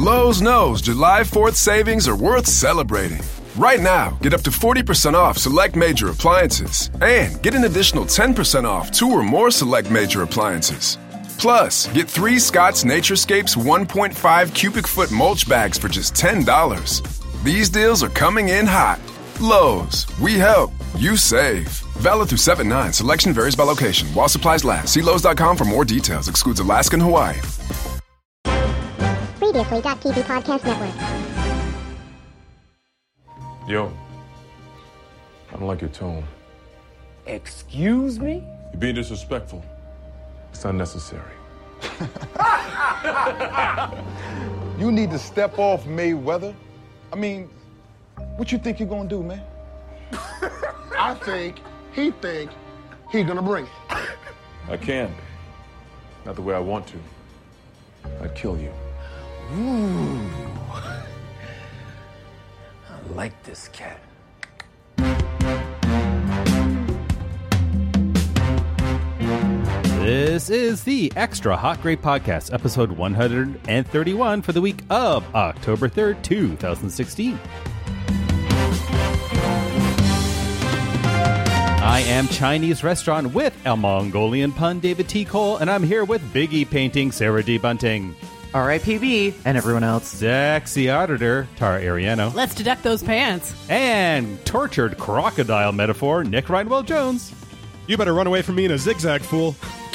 Lowe's knows July 4th savings are worth celebrating. Right now, get up to 40% off select major appliances and get an additional 10% off 2 or more select major appliances. Plus, get 3 Scott's Naturescapes 1.5 cubic foot mulch bags for just $10. These deals are coming in hot. Lowe's, we help, you save. Valid through 7/9. Selection varies by location. While supplies last. See Lowe's.com for more details. Excludes Alaska and Hawaii. Previously.TV Podcast Network. Yo, I don't like your tone. Excuse me? You're being disrespectful. It's unnecessary. You need to step off Mayweather. I mean, what you think you're gonna do, man? I think he gonna bring it. I can. Not the way I want to. I'd kill you. Ooh. I like this cat. This is the Extra Hot Great Podcast, episode 131 for the week of October 3rd, 2016. I am Chinese Restaurant with El Mongolian Pun, David T. Cole, and I'm here with Biggie Painting, Sarah D. Bunting. R.I.P.B. and everyone else. Sexy Auditor, Tara Ariano. Let's deduct those pants. And tortured crocodile metaphor, Nick Rhinewell Jones. You better run away from me in a zigzag, fool.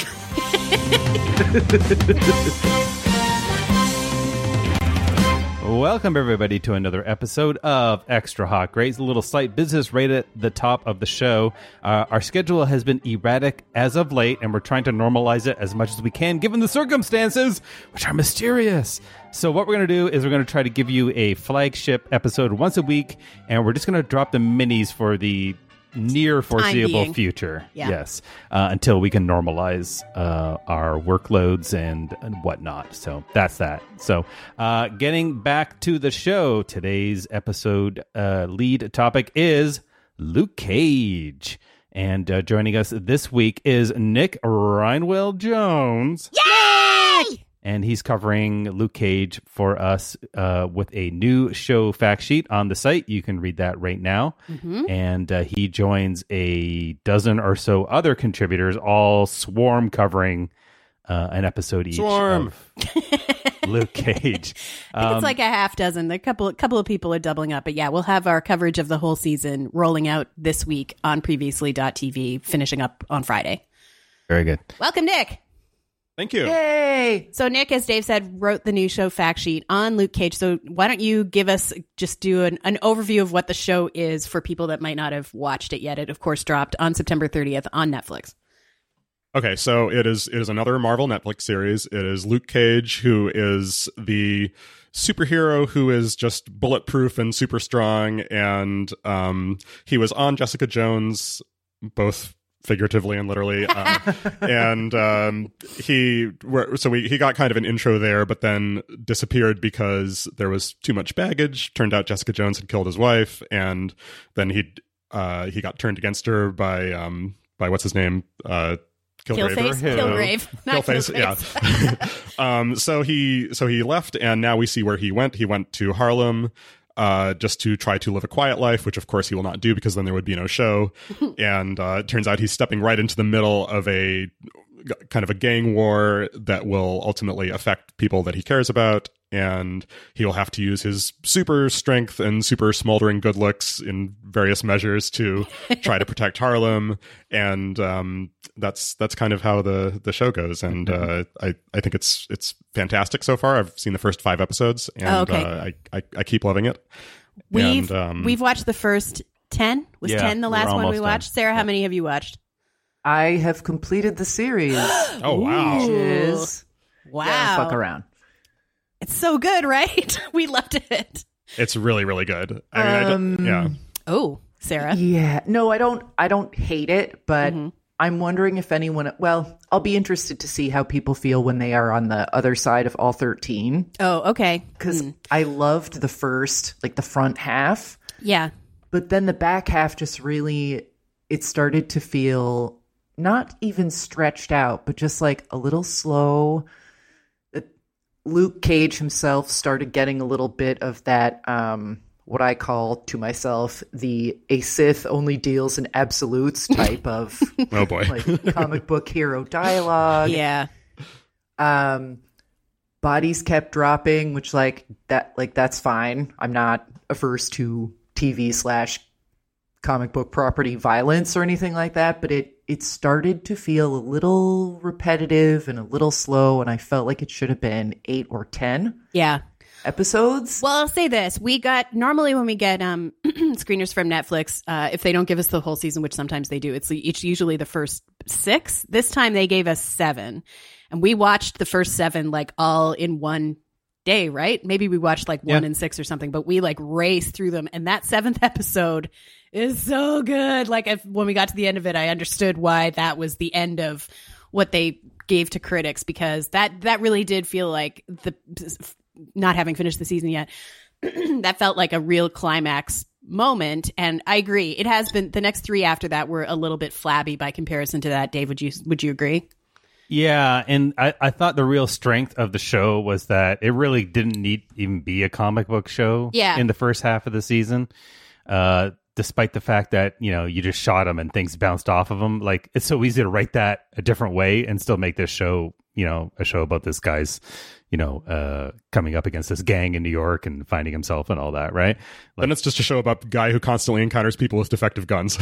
Welcome, everybody, to another episode of Extra Hot Great, a little slight business right at the top of the show. Our schedule has been erratic as of late, and we're trying to normalize it as much as we can, given the circumstances, which are mysterious. So what we're going to do is we're going to try to give you a flagship episode once a week, and we're just going to drop the minis for the near foreseeable future. Yeah. Yes. Until we can normalize our workloads and whatnot. So that's that. So getting back to the show, today's episode lead topic is Luke Cage. And joining us this week is Nick Rhinewell Jones. Yay! And he's covering Luke Cage for us with a new show fact sheet on the site. You can read that right now. Mm-hmm. And he joins a dozen or so other contributors, all swarm covering an episode each of Luke Cage. I think it's like a half dozen. A couple of people are doubling up. But yeah, we'll have our coverage of the whole season rolling out this week on Previously.tv, finishing up on Friday. Very good. Welcome, Nick. Thank you. Yay! So Nick, as Dave said, wrote the new show fact sheet on Luke Cage. So why don't you do an overview of what the show is for people that might not have watched it yet. It, of course, dropped on September 30th on Netflix. Okay, so it is another Marvel Netflix series. It is Luke Cage, who is the superhero who is just bulletproof and super strong. And he was on Jessica Jones, both figuratively and literally, and he got kind of an intro there, but then disappeared because there was too much baggage. Turned out Jessica Jones had killed his wife, and then he got turned against her by what's his name, Kilgrave. Yeah. So he left, and now we see where he went. He went to Harlem. Just to try to live a quiet life, which of course he will not do because then there would be no show. And it turns out he's stepping right into the middle of a kind of a gang war that will ultimately affect people that he cares about. And he will have to use his super strength and super smoldering good looks in various measures to try to protect Harlem. And that's kind of how the show goes. And I think it's fantastic so far. I've seen the first 5 episodes, and I keep loving it. We've watched the first 10. Was 10 the last one we watched? Done. Sarah, how many have you watched? I have completed the series. Oh, wow. Which is... Wow. Yeah, fuck around. It's so good, right? We loved it. It's really, really good. I mean, yeah. Oh, Sarah. Yeah. No, I don't hate it, but I'm wondering if anyone... Well, I'll be interested to see how people feel when they are on the other side of all 13. Oh, okay. Because I loved the first, like the front half. Yeah. But then the back half just really... It started to feel not even stretched out, but just like a little slow... Luke Cage himself started getting a little bit of that, what I call to myself, a Sith only deals in absolutes type of Oh boy. like comic book hero dialogue. Yeah. Bodies kept dropping, which that's fine. I'm not averse to TV/comic book property violence or anything like that, but it started to feel a little repetitive and a little slow, and I felt like it should have been 8 or 10 episodes. Well, I'll say this. Normally when we get screeners from Netflix, if they don't give us the whole season, which sometimes they do, it's usually the first 6. This time they gave us 7. And we watched the first 7 like all in one day, right? Maybe we watched like 1 and 6 or something, but we like raced through them. And that 7th episode is so good. Like when we got to the end of it, I understood why that was the end of what they gave to critics, because that really did feel like, not having finished the season yet, that felt like a real climax moment. And I agree. It has been, the next 3 after that were a little bit flabby by comparison to that. Dave, would you agree? Yeah, and I thought the real strength of the show was that it really didn't need even be a comic book show in the first half of the season. Despite the fact that, you just shot them and things bounced off of them. Like, it's so easy to write that a different way and still make this show, a show about this guy's, coming up against this gang in New York and finding himself and all that, right? Then it's just a show about a guy who constantly encounters people with defective guns.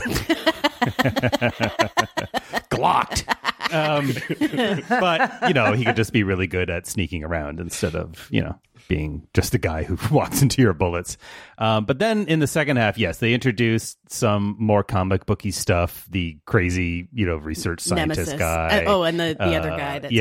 Glocked. But, he could just be really good at sneaking around instead of, being just the guy who walks into your bullets. But then in the second half, yes, they introduced some more comic booky stuff. The crazy, research scientist Nemesis guy. and the other guy. That's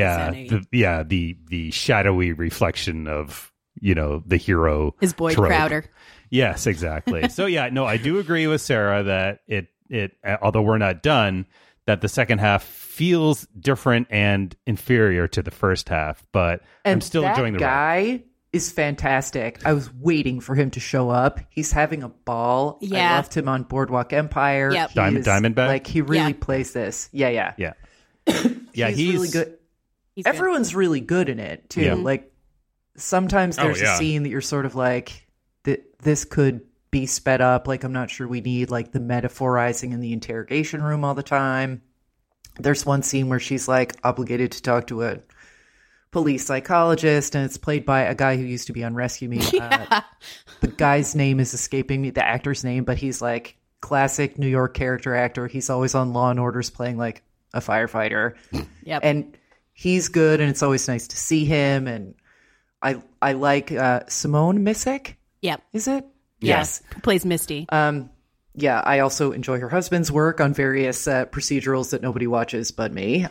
the shadowy reflection of, the hero. His Boyd trope. Crowder. Yes, exactly. So I do agree with Sarah that it although we're not done, that the second half feels different and inferior to the first half, but I'm still enjoying the ride. Is fantastic. I was waiting for him to show up. He's having a ball. Yeah. I loved him on Boardwalk Empire. Yep. Diamondback? Like, he really plays this. Yeah. He's really good. Everyone's really good in it, too. Yeah. Like, sometimes there's a scene that you're sort of like, this could be sped up. Like, I'm not sure we need, like, the metaphorizing in the interrogation room all the time. There's one scene where she's, like, obligated to talk to a police psychologist, and it's played by a guy who used to be on Rescue Me. The guy's name is escaping me, the actor's name, but he's like classic New York character actor. He's always on Law and Orders playing like a firefighter. Yep. And he's good, and it's always nice to see him. And I like Simone Missick. Yep. Is it? Yes. Who plays Misty. Yeah, I also enjoy her husband's work on various procedurals that nobody watches but me.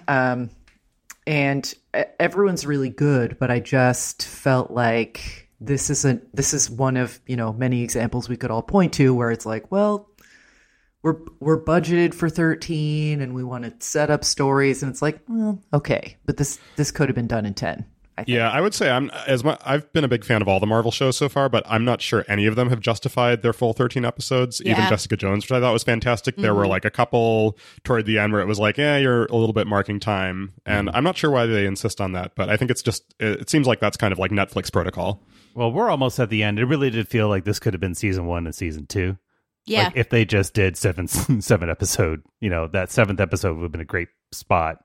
And everyone's really good, but I just felt like this is one of, many examples we could all point to where it's like, well, we're budgeted for 13 and we want to set up stories, and it's like, well, okay, but this could have been done in 10. Yeah, I would say I've been a big fan of all the Marvel shows so far, but I'm not sure any of them have justified their full 13 episodes. Yeah. Even Jessica Jones, which I thought was fantastic. There were like a couple toward the end where it was like, you're a little bit marking time. And I'm not sure why they insist on that, but I think it's just, it seems like that's kind of like Netflix protocol. Well, we're almost at the end. It really did feel like this could have been season 1 and season 2. Yeah. Like if they just did seven episode, that 7th episode would have been a great spot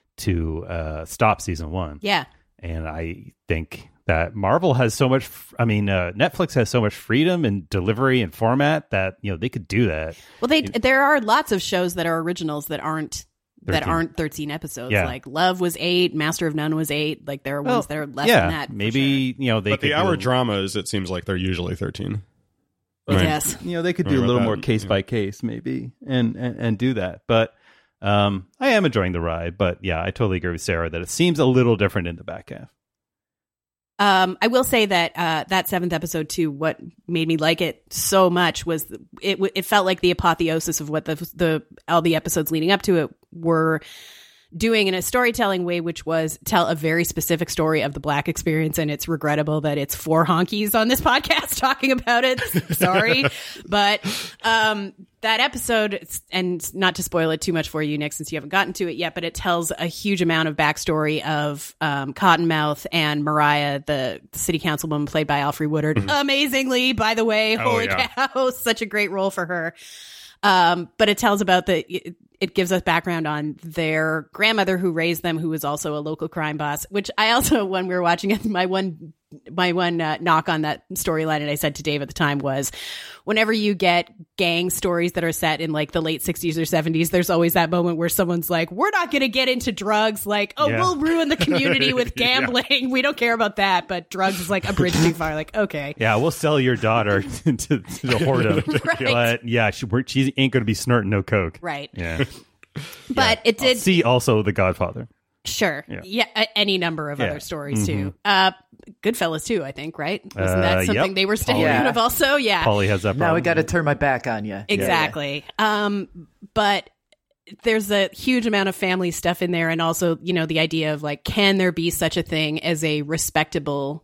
to stop season 1. Yeah. And I think that Marvel has so much, Netflix has so much freedom in delivery and format that, they could do that. Well, there are lots of shows that are originals that aren't 13 episodes. Yeah. Like Love was 8, Master of None was 8. Like there are ones that are less than that. Maybe, sure. They but could the hour dramas, it seems like they're usually 13. Right. Yes. They could do a little more case by case maybe and do that. But I am enjoying the ride, but yeah, I totally agree with Sarah that it seems a little different in the back half. I will say that that 7th episode too, what made me like it so much was it felt like the apotheosis of what all the episodes leading up to it were doing in a storytelling way, which was tell a very specific story of the Black experience. And it's regrettable that it's 4 honkies on this podcast talking about it. Sorry. But that episode, and not to spoil it too much for you, Nick, since you haven't gotten to it yet, but it tells a huge amount of backstory of Cottonmouth and Mariah, the city councilwoman played by Alfre Woodard. Amazingly, by the way. Holy cow. Such a great role for her. But it tells about it gives us background on their grandmother who raised them, who was also a local crime boss, which I also, when we were watching it, my one knock on that storyline, and I said to Dave at the time, was whenever you get gang stories that are set in like the late 60s or 70s, there's always that moment where someone's like, we're not going to get into drugs. Like, we'll ruin the community with gambling. We don't care about that. But drugs is like a bridge too far. Like, okay. Yeah, we'll sell your daughter to the whoredom. Right. But she ain't going to be snorting no coke. Right. Yeah. But it did. See also The Godfather. Sure. Yeah. Any number of other stories too. Goodfellas too, I think, right? Wasn't that something they were staying out of also? Yeah. Pauly has that problem. Now I got to turn my back on you. Exactly. Yeah. But there's a huge amount of family stuff in there. And also, the idea of like, can there be such a thing as a respectable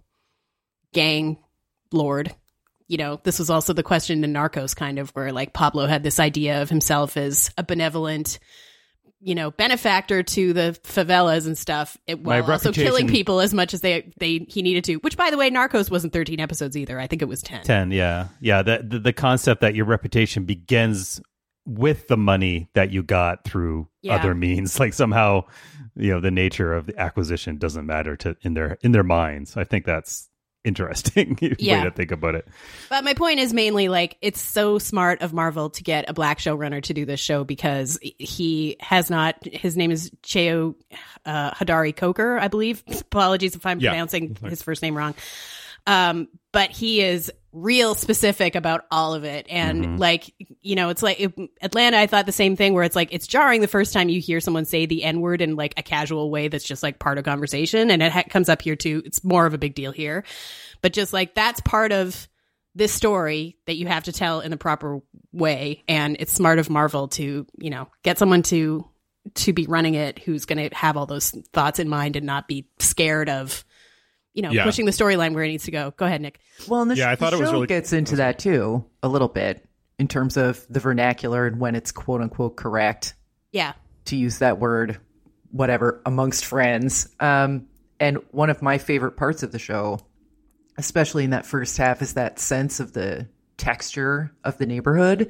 gang lord? This was also the question in Narcos, kind of, where like Pablo had this idea of himself as a benevolent, benefactor to the favelas and stuff, while also killing people as much as he needed to. Which, by the way, Narcos wasn't 13 episodes either. I think it was 10. 10, yeah. Yeah, the concept that your reputation begins with the money that you got through other means. Like somehow, the nature of the acquisition doesn't matter in their minds. I think that's interesting way to think about it. But my point is mainly like, it's so smart of Marvel to get a black showrunner to do this show, because he has not, his name is Cheo Hodari Coker, I believe. Apologies if I'm pronouncing his first name wrong. But he is real specific about all of it. And like, it's like Atlanta, I thought the same thing, where it's like, it's jarring the first time you hear someone say the N-word in like a casual way that's just like part of conversation. And it comes up here too. It's more of a big deal here. But just like, that's part of this story that you have to tell in the proper way. And it's smart of Marvel to, get someone to be running it who's going to have all those thoughts in mind and not be scared of, pushing the storyline where it needs to go. Go ahead, Nick. Well, and the show gets into that too a little bit in terms of the vernacular and when it's quote unquote correct. Yeah. To use that word, whatever, amongst friends. And one of my favorite parts of the show, especially in that first half, is that sense of the texture of the neighborhood,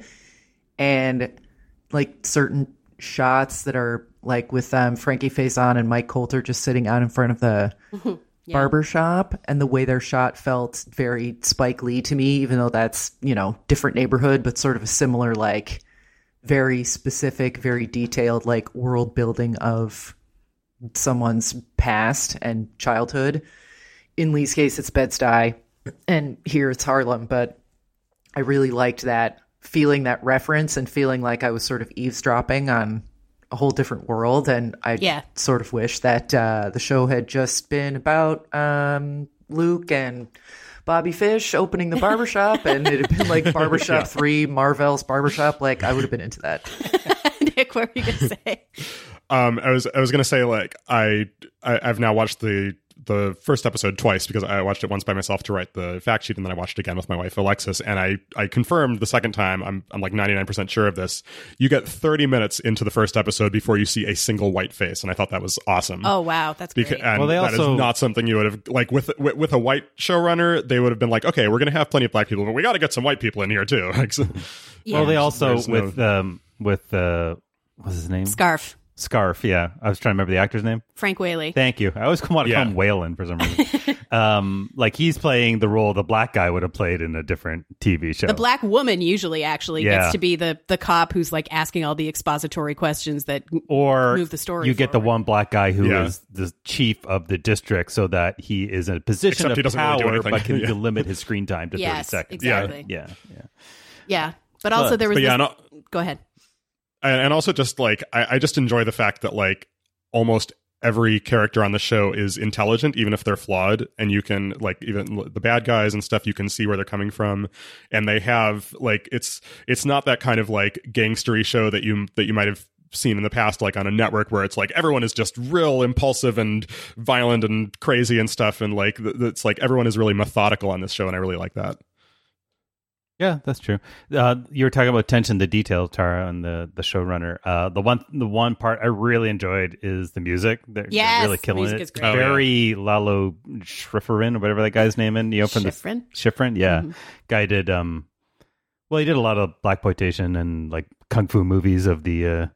and like certain shots that are like with Frankie Faison and Mike Coulter just sitting out in front of the barbershop, and the way they're shot felt very Spike Lee to me, even though that's, different neighborhood, but sort of a similar, like very specific, very detailed, like world building of someone's past and childhood. In Lee's case, it's Bed-Stuy, and here it's Harlem, but I really liked that, feeling that reference and feeling like I was sort of eavesdropping on a whole different world. And I sort of wish that the show had just been about Luke and Bobby Fish opening the barbershop, and it had been like Barbershop 3, Marvel's Barbershop. Like, I would have been into that. Nick, what were you going to say? I was going to say, like, I've now watched the first episode twice, because I watched it once by myself to write the fact sheet, and then I watched it again with my wife Alexis, and I confirmed the second time. I'm like 99% sure of this. You get 30 minutes into the first episode before you see a single white face, and I thought that was awesome. Oh wow, that's great. And that is not something you would have, like, with a white showrunner, they would have been like, okay, we're going to have plenty of black people, but we got to get some white people in here too. Well, they also with what's his name? Scarf, yeah. I was trying to remember the actor's name. Frank Whaley. Thank you. I always want to call him Whalen for some reason. Like, he's playing the role the black guy would have played in a different TV show. The black woman usually gets to be the cop who's like asking all the expository questions that move the story. You get the one black guy who is the chief of the district, so that he is in a position of power, really but can limit his screen time to 30 seconds. Exactly. Yeah. But also there was go ahead. And also, just like, I just enjoy the fact that, like, almost every character on the show is intelligent, even if they're flawed, and you can, like, even the bad guys and stuff, you can see where they're coming from, and they have, like, it's not that kind of like gangstery show that you might have seen in the past, like on a network, where it's like everyone is just real impulsive and violent and crazy and stuff, and like it's like everyone is really methodical on this show, and I really like that. Yeah, that's true. You were talking about attention to detail, Tara, and the showrunner. The one part I really enjoyed is the music. They're really killing it. Great. Very Lalo Schifrin or whatever that guy's name in. From Schifrin, yeah. Mm-hmm. Guy did he did a lot of blaxploitation and like kung fu movies of the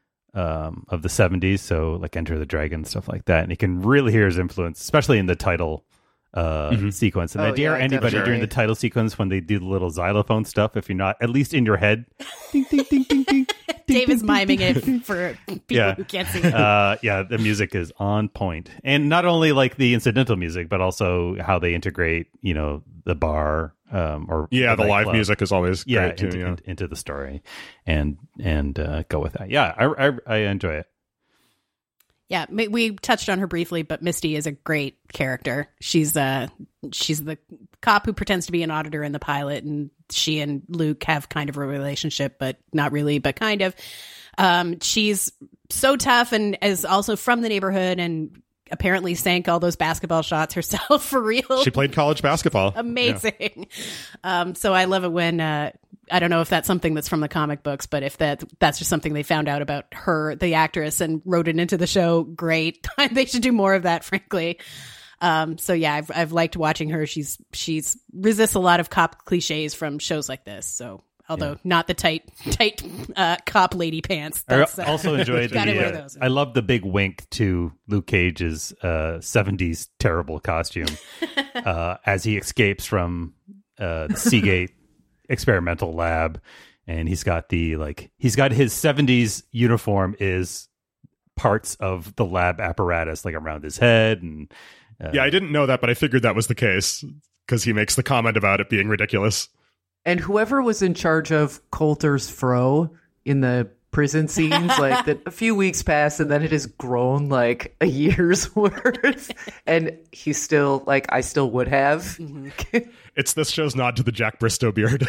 70s, so like Enter the Dragon, stuff like that. And you can really hear his influence, especially in the title sequence. And I dare anybody during the title sequence when they do the little xylophone stuff, if you're not at least in your head, ding, ding, ding, ding, ding. Dave is miming it for people who can't see it. The music is on point. And not only like the incidental music, but also how they integrate, the bar the live club. music is always great too. Into the story and go with that. Yeah, I enjoy it. Yeah, we touched on her briefly, but Misty is a great character. She's the cop who pretends to be an auditor in the pilot, and she and Luke have kind of a relationship, but not really, but kind of. She's so tough and is also from the neighborhood and apparently sank all those basketball shots herself for real. She played college basketball. Amazing. Yeah. So I love it when I don't know if that's something that's from the comic books, but if that's just something they found out about her, the actress, and wrote it into the show, great. They should do more of that, frankly. So yeah, I've liked watching her. She's resists a lot of cop cliches from shows like this. So although not the tight cop lady pants. I also enjoyed I love the big wink to Luke Cage's 70s terrible costume as he escapes from the Seagate experimental lab, and he's got his 70s uniform is parts of the lab apparatus like around his head, and I didn't know that, but I figured that was the case because he makes the comment about it being ridiculous. And whoever was in charge of Coulter's fro in the prison scenes, like that, a few weeks pass and then it has grown like a year's worth, and he's still like, I still would have. Mm-hmm. It's this show's nod to the Jack Bristow beard.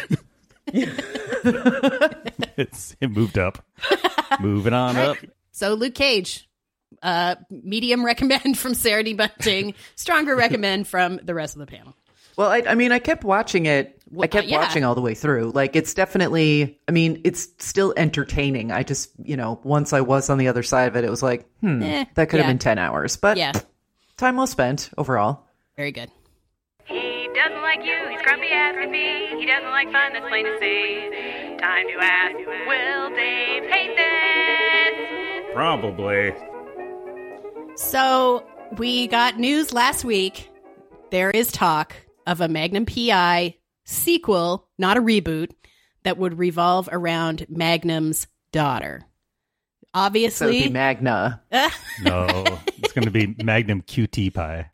It moved up. Moving on up. So Luke Cage, medium recommend from Sarah D. Bunting, stronger recommend from the rest of the panel. Well, I kept watching it. I kept watching all the way through. Like, it's definitely, it's still entertaining. I just, once I was on the other side of it, it was like, that could have been 10 hours. But time well spent overall. Very good. He doesn't like you, he's grumpy as can be. He doesn't like fun, that's plain to see. Time to ask, will Dave hate this? Probably. So, we got news last week. There is talk of a Magnum P.I. sequel, not a reboot, that would revolve around Magnum's daughter. Obviously, so it'd be Magna. No, it's going to be Magnum QT Pie.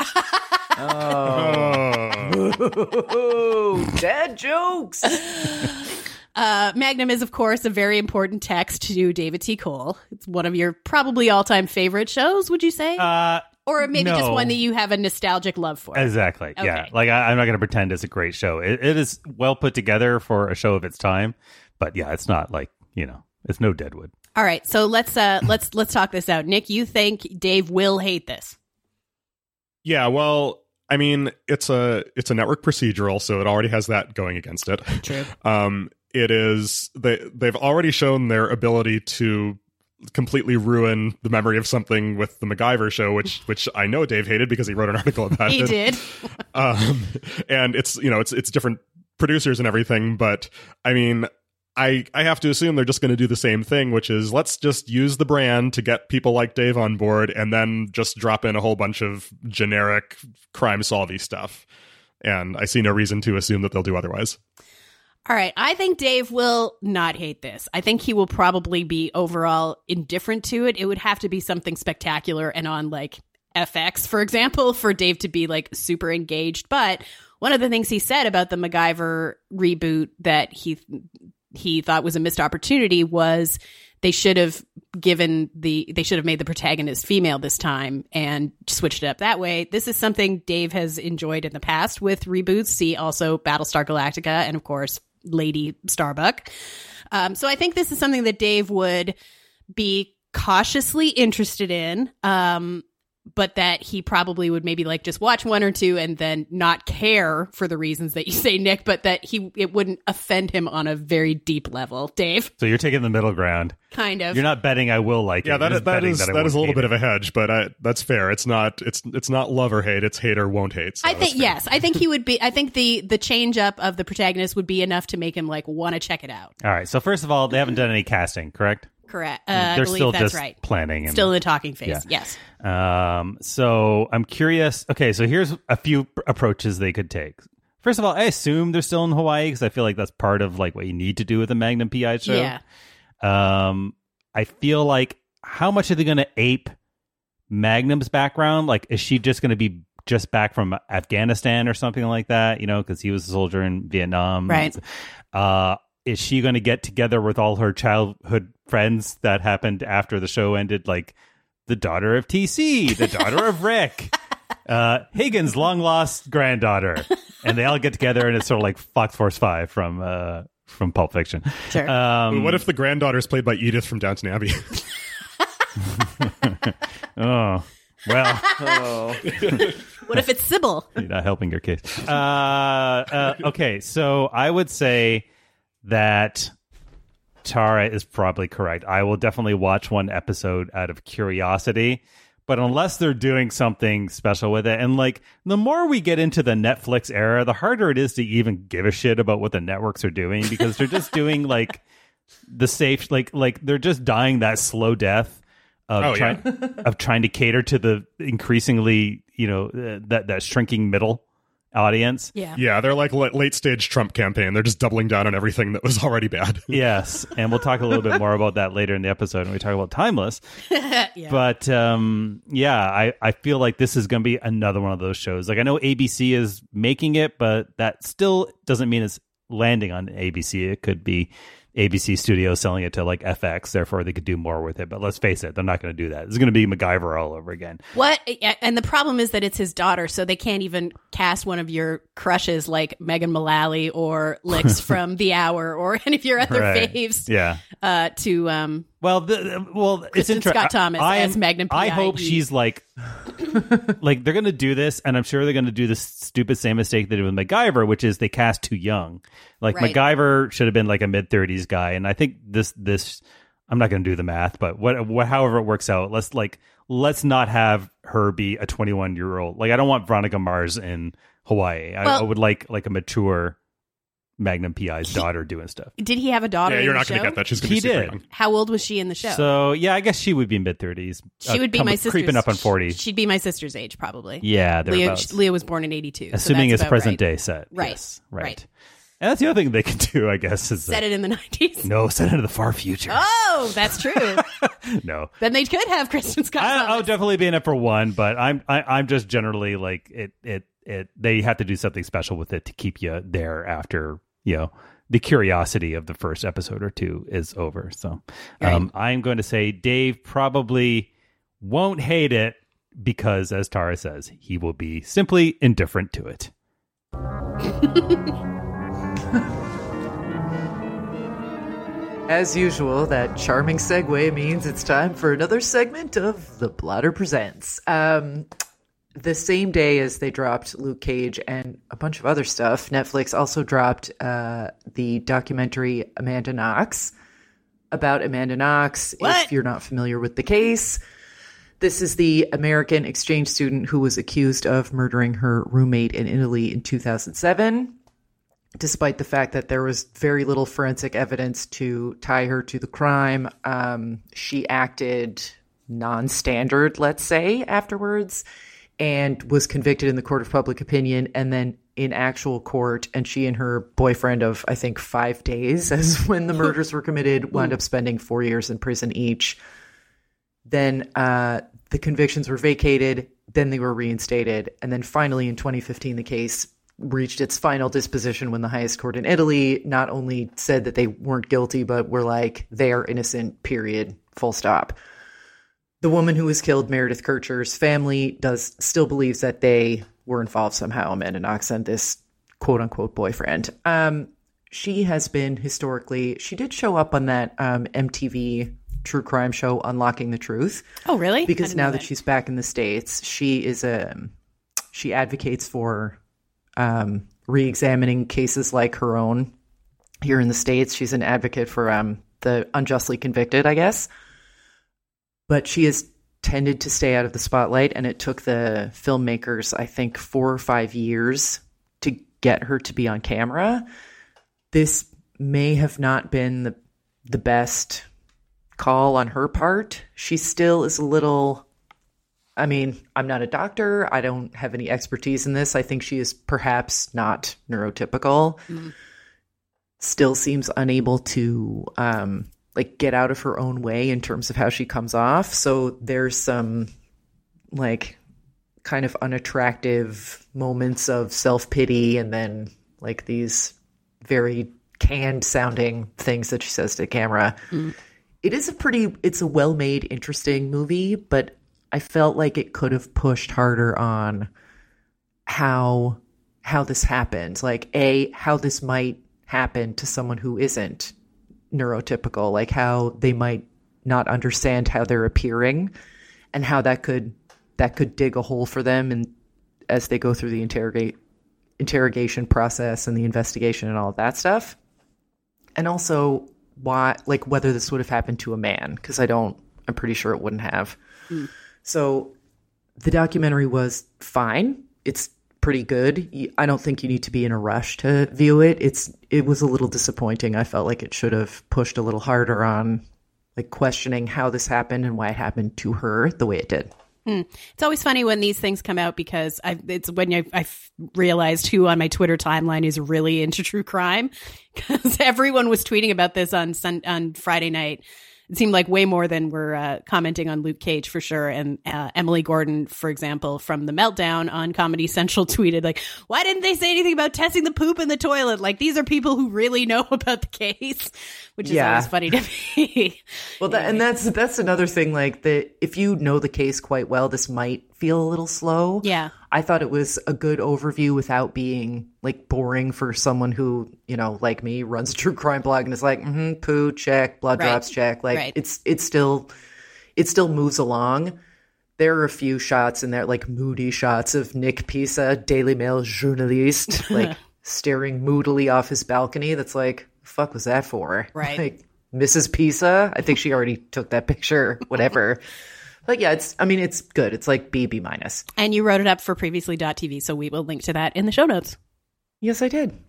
Dad jokes. Magnum is, of course, a very important text to David T. Cole. It's one of your probably all-time favorite shows, would you say? Or maybe just one that you have a nostalgic love for. Exactly. Okay. Yeah. Like I'm not going to pretend it's a great show. It is well put together for a show of its time, but yeah, it's not like, it's no Deadwood. All right. So let's talk this out. Nick, you think Dave will hate this? Yeah. Well, it's a network procedural, so it already has that going against it. True. It is they've already shown their ability to completely ruin the memory of something with the MacGyver show, which I know Dave hated because he wrote an article about it. He did. And it's different producers and everything, but I have to assume they're just going to do the same thing, which is let's just use the brand to get people like Dave on board and then just drop in a whole bunch of generic crime-solvy stuff. And I see no reason to assume that they'll do otherwise. All right. I think Dave will not hate this. I think he will probably be overall indifferent to it. It would have to be something spectacular and on like FX, for example, for Dave to be like super engaged. But one of the things he said about the MacGyver reboot that he thought was a missed opportunity was they should have made the protagonist female this time and switched it up that way. This is something Dave has enjoyed in the past with reboots. See also Battlestar Galactica and of course Lady Starbuck. So I think this is something that Dave would be cautiously interested in. but that he probably would maybe like just watch one or two and then not care for the reasons that you say, Nick, but that it wouldn't offend him on a very deep level. Dave? So you're taking the middle ground. Kind of. You're not betting I will like it. Yeah, that is a little bit of a hedge, but that's fair. It's not love or hate. It's hate or won't hate. So I think he would be. I think the change up of the protagonist would be enough to make him like want to check it out. All right. So first of all, they haven't done any casting, correct? Correct. They're I believe still that's just right. planning. Still in the talking phase. Yeah. Yes. So I'm curious. Okay, so here's a few approaches they could take. First of all, I assume they're still in Hawaii because I feel like that's part of like what you need to do with a Magnum PI show. Yeah. I feel like how much are they going to ape Magnum's background? Like, is she just going to be just back from Afghanistan or something like that? You know, because he was a soldier in Vietnam, right? Is she going to get together with all her childhood friends that happened after the show ended, like the daughter of TC, the daughter of Rick, Higgins' long-lost granddaughter, and they all get together, and it's sort of like Fox Force 5 from Pulp Fiction. Sure. What if the granddaughter is played by Edith from Downton Abbey? Oh, well. What if it's Sybil? You're not helping your case. Okay, so I would say that Tara is probably correct. I will definitely watch one episode out of curiosity, but unless they're doing something special with it, and like the more we get into the Netflix era, the harder it is to even give a shit about what the networks are doing, because they're just doing like the safe, like they're just dying that slow death of trying to cater to the increasingly, that shrinking middle audience. Yeah, they're like late stage Trump campaign. They're just doubling down on everything that was already bad. Yes, and we'll talk a little bit more about that later in the episode when we talk about Timeless. Yeah. But I feel like this is going to be another one of those shows. Like, I know ABC is making it, but that still doesn't mean it's landing on ABC. It could be ABC Studios selling it to like FX, therefore they could do more with it. But let's face it, they're not going to do that. It's going to be MacGyver all over again. What? And the problem is that it's his daughter, so they can't even cast one of your crushes like Megan Mullally or Licks from The Hour or any of your other faves. Yeah. It's interesting. Scott Thomas as Magnum PI. I hope she's like they're going to do this, and I'm sure they're going to do this stupid same mistake they did with MacGyver, which is they cast too young. Like MacGyver should have been like a mid-30s guy, and I think this I'm not going to do the math, but however it works out, let's not have her be a 21-year-old. Like, I don't want Veronica Mars in Hawaii. I would like a mature Magnum PI's daughter doing stuff. Did he have a daughter? Yeah, you're in not going to get that. She's going to be super young. How old was she in the show? So yeah, I guess she would be mid-30s. She would be my sister's, creeping up on 40. She'd be my sister's age, probably. Yeah, Leah was born in 82. Assuming it's present day set. Right. Yes, right. And that's the other thing they can do, I guess, is set it in the 90s. No, set it in the far future. Oh, that's true. No, then they could have Kristen Scott. I'll definitely be in it for one, but I'm just generally like it. They have to do something special with it to keep you there after the curiosity of the first episode or two is over. So I'm going to say Dave probably won't hate it because, as Tara says, he will be simply indifferent to it. As usual, that charming segue means it's time for another segment of The Blotter Presents. The same day as they dropped Luke Cage and a bunch of other stuff, Netflix also dropped the documentary Amanda Knox, about Amanda Knox. What? If you're not familiar with the case, this is the American exchange student who was accused of murdering her roommate in Italy in 2007. Despite the fact that there was very little forensic evidence to tie her to the crime, she acted non-standard, let's say, afterwards, and was convicted in the court of public opinion and then in actual court. And she and her boyfriend of, I think, 5 days, as when the murders were committed, wound up spending 4 years in prison each. Then the convictions were vacated. Then they were reinstated. And then finally in 2015, the case reached its final disposition when the highest court in Italy not only said that they weren't guilty, but were like, they are innocent, period, full stop. The woman who was killed, Meredith Kircher's family, still believes that they were involved somehow, Amanda Knox and this quote-unquote boyfriend. She has been historically, she did show up on that MTV true crime show, Unlocking the Truth. Oh, really? Because now that she's back in the States, she advocates for re-examining cases like her own here in the States. She's an advocate for the unjustly convicted, I guess. But she has tended to stay out of the spotlight, and it took the filmmakers, I think, 4 or 5 years to get her to be on camera. This may have not been the best call on her part. She still is a little... I mean, I'm not a doctor. I don't have any expertise in this. I think she is perhaps not neurotypical. Still seems unable to get out of her own way in terms of how she comes off. So there's some kind of unattractive moments of self-pity, and then these very canned sounding things that she says to the camera. It's a well-made, interesting movie, but I felt like it could have pushed harder on how this happened. How this might happen to someone who isn't neurotypical, how they might not understand how they're appearing, and how that could dig a hole for them, and as they go through the interrogation process and the investigation and all of that stuff. And also whether this would have happened to a man, because I'm pretty sure it wouldn't have. So the documentary was fine. It's pretty good. I don't think you need to be in a rush to view it. It was a little disappointing. I felt like it should have pushed a little harder on questioning how this happened and why it happened to her the way it did. It's always funny when these things come out, because it's when I realized who on my Twitter timeline is really into true crime, because everyone was tweeting about this on Friday night. It seemed like way more than were commenting on Luke Cage, for sure. And Emily Gordon, for example, from The Meltdown on Comedy Central tweeted, why didn't they say anything about testing the poop in the toilet? These are people who really know about the case, which is always funny to me. Well, and that's another thing, if you know the case quite well, this might feel a little slow. Yeah. I thought it was a good overview without being boring for someone who, like me, runs a true crime blog and is poo, check, blood drops, check. It still moves along. There are a few shots in there, moody shots of Nick Pisa, Daily Mail journalist, staring moodily off his balcony. That's fuck was that for? Right. Mrs. Pisa? I think she already took that picture, whatever. But yeah, it's good. It's B minus. And you wrote it up for previously.tv, so we will link to that in the show notes. Yes, I did.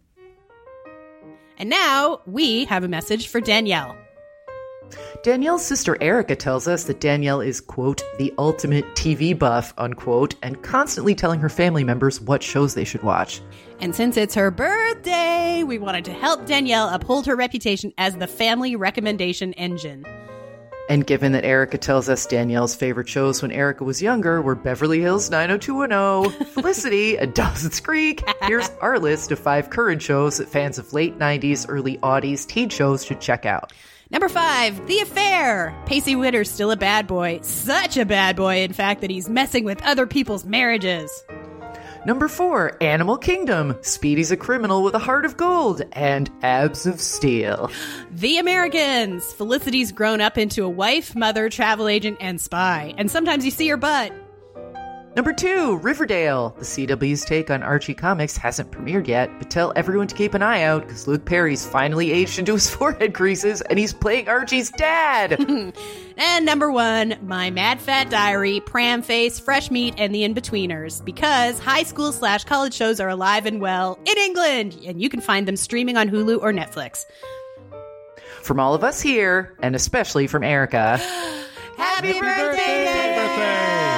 And now we have a message for Danielle. Danielle's sister Erica tells us that Danielle is, quote, the ultimate TV buff, unquote, and constantly telling her family members what shows they should watch. And since it's her birthday, we wanted to help Danielle uphold her reputation as the family recommendation engine. And given that Erica tells us Danielle's favorite shows when Erica was younger were Beverly Hills 90210, Felicity, and Dawson's Creek, here's our list of 5 current shows that fans of late 90s, early aughties teen shows should check out. Number 5, The Affair. Pacey Witter's still a bad boy. Such a bad boy, in fact, that he's messing with other people's marriages. Number 4, Animal Kingdom. Speedy's a criminal with a heart of gold and abs of steel. The Americans. Felicity's grown up into a wife, mother, travel agent, and spy. And sometimes you see her butt. Number 2, Riverdale. The CW's take on Archie comics hasn't premiered yet, but tell everyone to keep an eye out because Luke Perry's finally aged into his forehead creases and he's playing Archie's dad. And number 1, My Mad Fat Diary, Pram Face, Fresh Meat, and The In-Betweeners, because high school/college shows are alive and well in England, and you can find them streaming on Hulu or Netflix. From all of us here, and especially from Erica, Happy birthday, Danielle!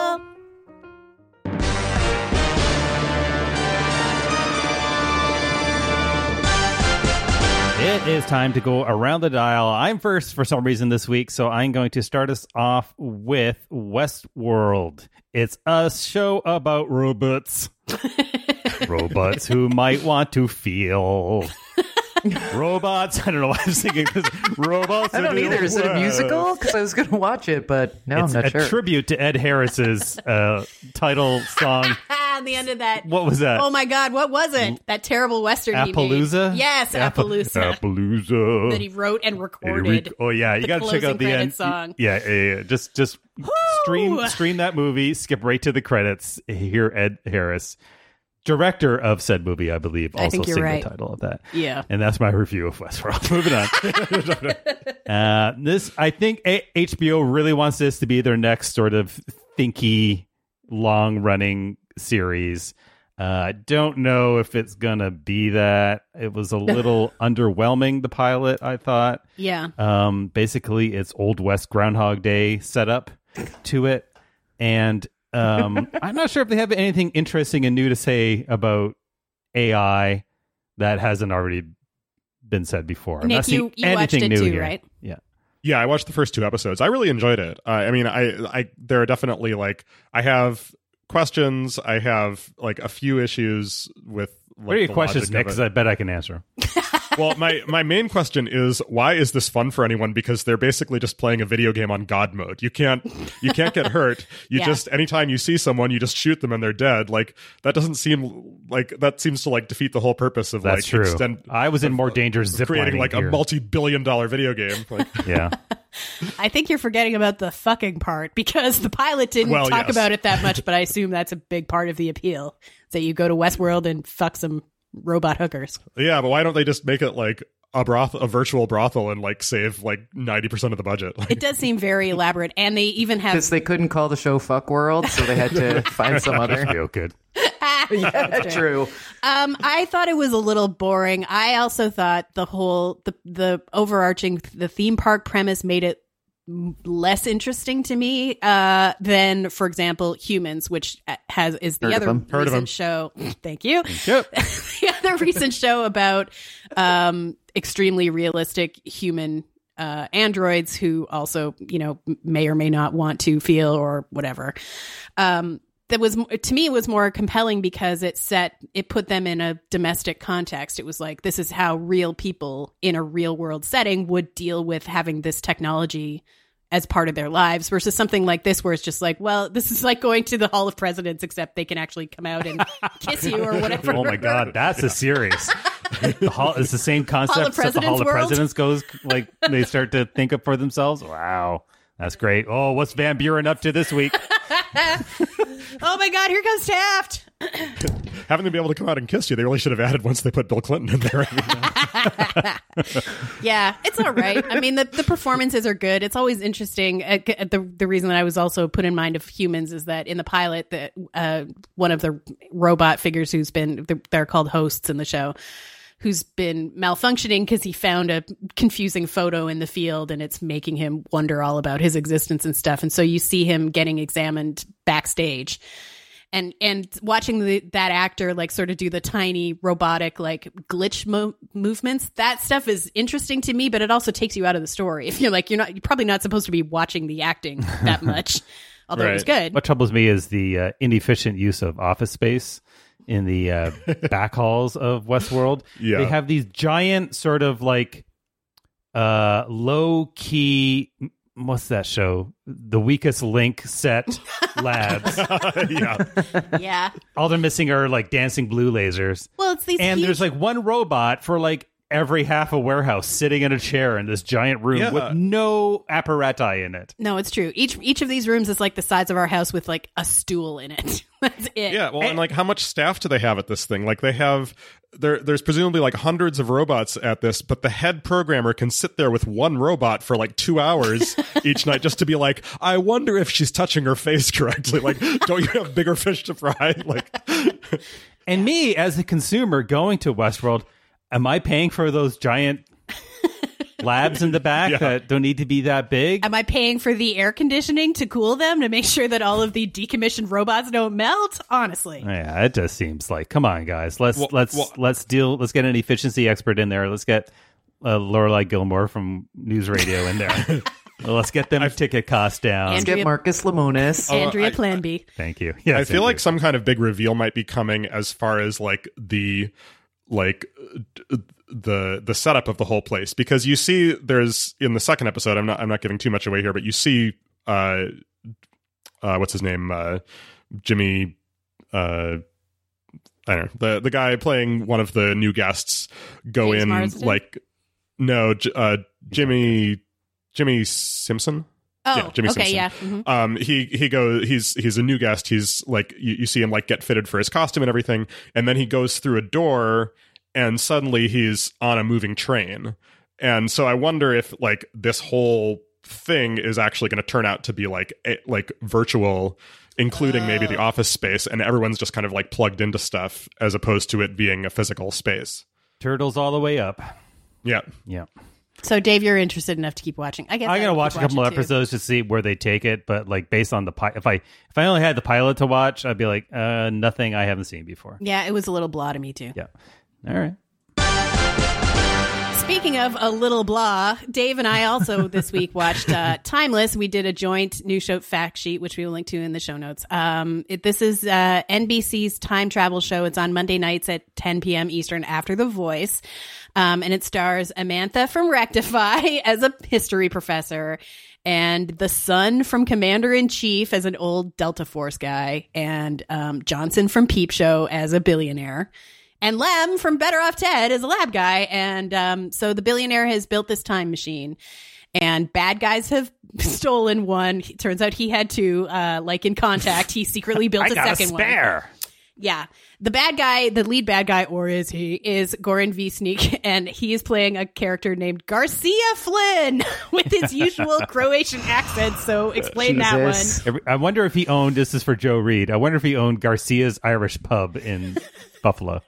It is time to go around the dial. I'm first for some reason this week, so I'm going to start us off with Westworld. It's a show about robots. Robots who might want to feel. Robots. I don't know why I'm thinking this. Robots. I don't either. Is it a musical? Because I was going to watch it, but no, I'm not sure. It's a tribute to Ed Harris's title song. And the end of that. What was that? Oh my God, what was it? That terrible Western Appalooza? he made. Yes, Appalooza. Appalooza. That he wrote and recorded. Oh yeah, you got to check out the end song. Yeah. Just stream that movie. Skip right to the credits. Hear Ed Harris, director of said movie, I believe, also think you're sing right. the title of that. Yeah, and that's my review of Westworld. Moving on. This, I think, HBO really wants this to be their next sort of thinky, long-running series. Don't know if it's gonna be that. It was a little underwhelming, the pilot, I thought. Yeah. Basically, it's Old West Groundhog Day setup to it, and I'm not sure if they have anything interesting and new to say about AI that hasn't already been said before. Nick, you watched it too, here. right? Yeah, I watched the first 2 episodes. I really enjoyed it. I mean, I there are definitely like I have questions. I have like a few issues with. Like, what are your questions, Nick? Because I bet I can answer. Well, my main question is, why is this fun for anyone? Because they're basically just playing a video game on God mode. You can't get hurt. You just anytime you see someone, you just shoot them and they're dead. Like that doesn't seem like that seems to like defeat the whole purpose of That's like true. I was in more danger ziplining creating like here. a multi-billion-dollar video game. Like, yeah. I think you're forgetting about the fucking part because the pilot didn't talk about it that much, but I assume that's a big part of the appeal. So you go to Westworld and fuck some robot hookers. Yeah, but why don't they just make it like a virtual brothel and like save like 90% of the budget? Like, it does seem very elaborate, and they even have because they couldn't call the show Fuck World, so they had to find some other. Feel good. Yeah, true. I thought it was a little boring. I also thought the overarching theme park premise made it less interesting to me than, for example, Humans, which is the other recent show. Thank you. Yep. The other recent show about extremely realistic human androids who also, may or may not want to feel or whatever. That was, to me, it was more compelling because it put them in a domestic context. It was like, this is how real people in a real world setting would deal with having this technology as part of their lives versus something like this where it's just like, well, this is like going to the Hall of Presidents, except they can actually come out and kiss you or whatever. Oh my God, that's a series. It's the same concept. Except the Hall of Presidents goes like they start to think up for themselves. Wow, that's great. Oh, what's Van Buren up to this week? Oh my God, here comes Taft. Having them be able to come out and kiss you, they really should have added once they put Bill Clinton in there. Yeah, it's all right. I mean, the performances are good. It's always interesting. The reason that I was also put in mind of Humans is that in the pilot, that one of the robot figures they're called hosts in the show, who's been malfunctioning because he found a confusing photo in the field and it's making him wonder all about his existence and stuff. And so you see him getting examined backstage. And watching that actor like sort of do the tiny robotic like glitch movements, that stuff is interesting to me, but it also takes you out of the story. If you're probably not supposed to be watching the acting that much, although it was good. What troubles me is the inefficient use of office space in the back halls of Westworld. Yeah. They have these giant sort of like low key. What's that show? The Weakest Link set labs. Yeah. All they're missing are like dancing blue lasers. Well, it's these and there's like one robot for like every half a warehouse sitting in a chair in this giant room with no apparati in it. No, it's true. Each of these rooms is like the size of our house with like a stool in it. That's it. Yeah, well, and like how much staff do they have at this thing? Like they have there's presumably like hundreds of robots at this, but the head programmer can sit there with one robot for like 2 hours each night just to be like, I wonder if she's touching her face correctly. Like, don't you have bigger fish to fry? Like, and me as a consumer going to Westworld, am I paying for those giant labs in the back that don't need to be that big? Am I paying for the air conditioning to cool them to make sure that all of the decommissioned robots don't melt? Honestly, yeah, it just seems like, come on, guys, let's get an efficiency expert in there. Let's get Lorelai Gilmore from News Radio in there. Let's get them ticket costs down. Let's get Marcus Lemonis. Andrea Planby. Thank you. Yes, I feel like some kind of big reveal might be coming as far as like the setup of the whole place, because you see there's in the second episode, I'm not giving too much away here, but you see what's his name, Jimmy I don't know, the guy playing one of the new guests go James in Marsden? like no Jimmy Simpson. Oh, yeah, Jimmy okay, Simpson. yeah. Mm-hmm. He's a new guest. He's like you see him like get fitted for his costume and everything, and then he goes through a door and suddenly he's on a moving train. And so I wonder if like this whole thing is actually going to turn out to be like virtual, including maybe the office space, and everyone's just kind of like plugged into stuff as opposed to it being a physical space. Turtles all the way up. Yeah. Yeah. So, Dave, you're interested enough to keep watching. I guess I'm gonna watch a couple more episodes to see where they take it, but like based on the if I only had the pilot to watch, I'd be like, nothing I haven't seen before. Yeah, it was a little blah to me too. Yeah. All right. Speaking of a little blah, Dave and I also this week watched Timeless. We did a joint new show fact sheet, which we will link to in the show notes. This is NBC's time travel show. It's on Monday nights at 10 p.m. Eastern after The Voice. And it stars Amantha from Rectify as a history professor, and the son from Commander-in-Chief as an old Delta Force guy, and Johnson from Peep Show as a billionaire. And Lem from Better Off Ted is a lab guy. And so the billionaire has built this time machine. And bad guys have stolen one. Turns out he had two. Like in Contact, he secretly built a second one. Yeah. The bad guy, the lead bad guy, or is he, is Goran Visnik. And he is playing a character named Garcia Flynn with his usual Croatian accent. So explain that one. I wonder if he owned, this is for Joe Reed, I wonder if he owned Garcia's Irish Pub in Buffalo.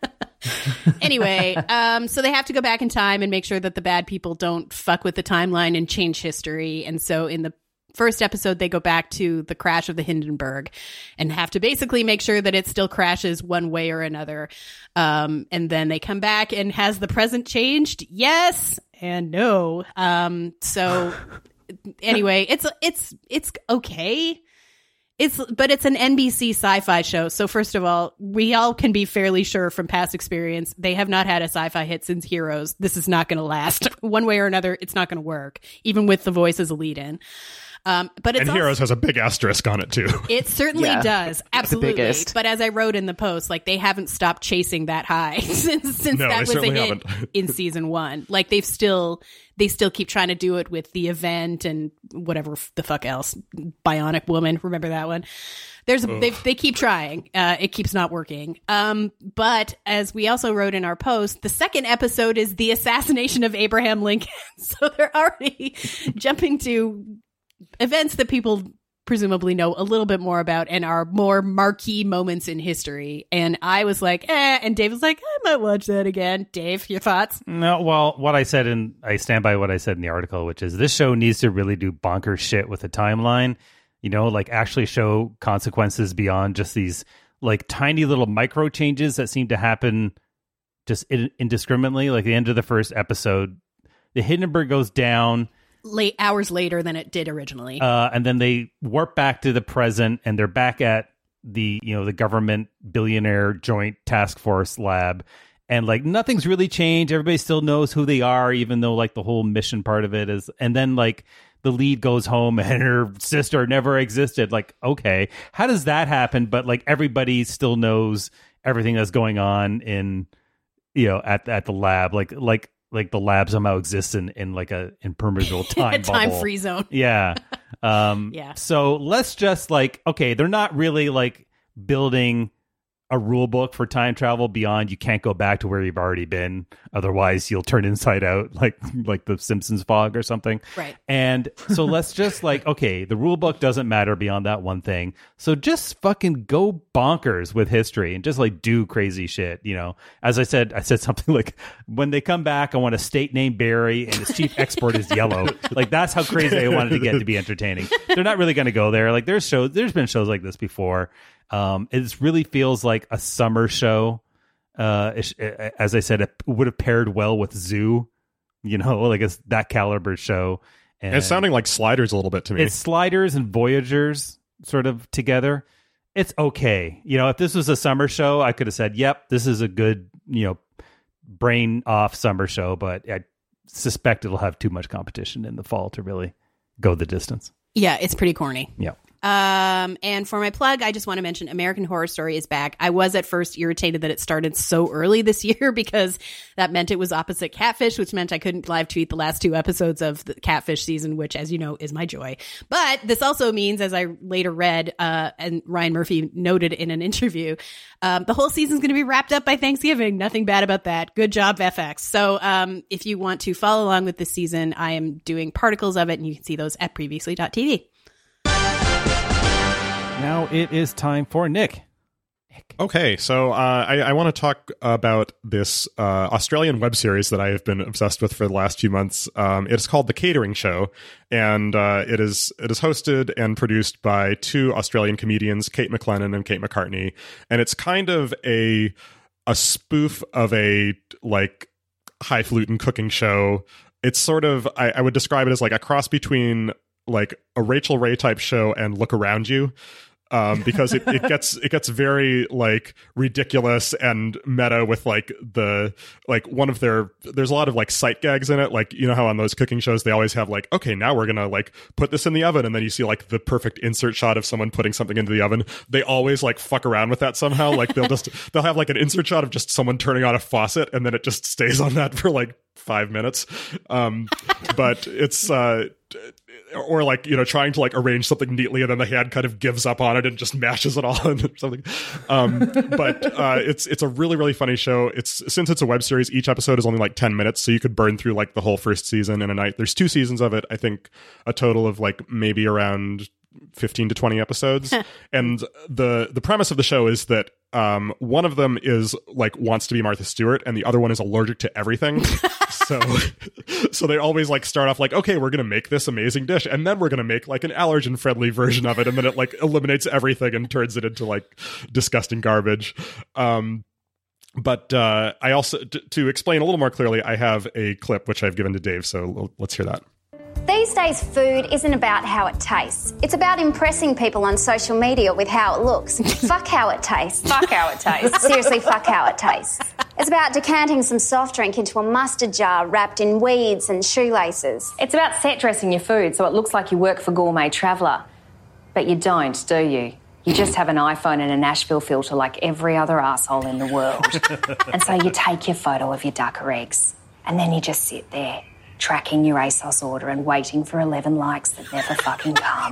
Anyway, so they have to go back in time and make sure that the bad people don't fuck with the timeline and change history. And so in the first episode, they go back to the crash of the Hindenburg and have to basically make sure that it still crashes one way or another. And then they come back and has the present changed? Yes and no. So anyway, it's okay. But it's an NBC sci-fi show. So first of all, we all can be fairly sure from past experience, they have not had a sci-fi hit since Heroes. This is not going to last. One way or another, it's not going to work, even with The Voice as a lead-in. But it's Heroes has a big asterisk on it too. It certainly does, absolutely. But as I wrote in the post, like they haven't stopped chasing that high since that was a hit in season 1. Like they still keep trying to do it with The Event and whatever the fuck else. Bionic Woman, remember that one? They keep trying. It keeps not working. But as we also wrote in our post, the second episode is the assassination of Abraham Lincoln. So they're already jumping to events that people presumably know a little bit more about and are more marquee moments in history. And I was like, and Dave was like, I might watch that again. Dave, your thoughts? No, well, what I said, and I stand by what I said in the article, which is this show needs to really do bonkers shit with the timeline, you know, like actually show consequences beyond just these like tiny little micro changes that seem to happen just indiscriminately. Like the end of the first episode, the Hindenburg goes down hours later than it did originally. And then they warp back to the present and they're back at the government billionaire joint task force lab. And like nothing's really changed. Everybody still knows who they are, even though like the whole mission part of it is. And then like the lead goes home and her sister never existed. Like, okay, how does that happen? But like everybody still knows everything that's going on in, at the lab. Like the lab somehow exists in like a impermeable time bubble. Time-free zone. Yeah. Yeah. So let's just like, okay, they're not really like building a rule book for time travel beyond you can't go back to where you've already been. Otherwise you'll turn inside out like the Simpsons fog or something. Right. And so let's just like, okay, the rule book doesn't matter beyond that one thing. So just fucking go bonkers with history and just like do crazy shit. As I said something like when they come back, I want a state named Barry and his chief export is yellow. Like that's how crazy I wanted to get to be entertaining. They're not really going to go there. Like there's been shows like this before. It really feels like a summer show. As I said, it would have paired well with Zoo, like it's that caliber show. And it's sounding like Sliders a little bit to me. It's Sliders and Voyagers sort of together. It's okay. If this was a summer show, I could have said, yep, this is a good, brain off summer show, but I suspect it'll have too much competition in the fall to really go the distance. Yeah, it's pretty corny. Yeah. And for my plug, I just want to mention American Horror Story is back. I was at first irritated that it started so early this year because that meant it was opposite Catfish, which meant I couldn't live tweet the last 2 episodes of the Catfish season, which, as you know, is my joy. But this also means, as I later read, and Ryan Murphy noted in an interview, the whole season's going to be wrapped up by Thanksgiving. Nothing bad about that. Good job, FX. So if you want to follow along with this season, I am doing particles of it, and you can see those at previously.tv. Now it is time for Nick. Okay, so I want to talk about this Australian web series that I have been obsessed with for the last few months. It's called The Catering Show, and it is hosted and produced by 2 Australian comedians, Kate McLennan and Kate McCartney, and it's kind of a spoof of a like highfalutin cooking show. It's sort of I would describe it as like a cross between like a Rachel Ray type show and Look Around You. Because it gets very like ridiculous and meta with like one of there's a lot of like sight gags in it, like, you know how on those cooking shows they always have like, okay, now we're gonna like put this in the oven, and then you see like the perfect insert shot of someone putting something into the oven. They always like fuck around with that somehow. Like they'll have like an insert shot of just someone turning on a faucet, and then it just stays on that for like 5 minutes. But it's or like, you know, trying to like arrange something neatly, and then the hand kind of gives up on it and just mashes it all into something. But it's a really, really funny show. Since it's a web series, each episode is only like 10 minutes, so you could burn through like the whole first season in a night. There's 2 seasons of it. I think a total of like maybe around 15 to 20 episodes. And the premise of the show is that one of them is like wants to be Martha Stewart, and the other one is allergic to everything. So they always like start off like, okay, we're gonna make this amazing dish, and then we're gonna make like an allergen friendly version of it, and then it like eliminates everything and turns it into like disgusting garbage. But I also, to explain a little more clearly, I have a clip which I've given to Dave, so let's hear that. These days, food isn't about how it tastes. It's about impressing people on social media with how it looks. Fuck how it tastes. Fuck how it tastes. Seriously, fuck how it tastes. It's about decanting some soft drink into a mustard jar wrapped in weeds and shoelaces. It's about set dressing your food so it looks like you work for Gourmet Traveller. But you don't, do you? You just have an iPhone and a Nashville filter like every other asshole in the world. And so you take your photo of your duck or eggs, and then you just sit there, tracking your ASOS order and waiting for 11 likes that never fucking come.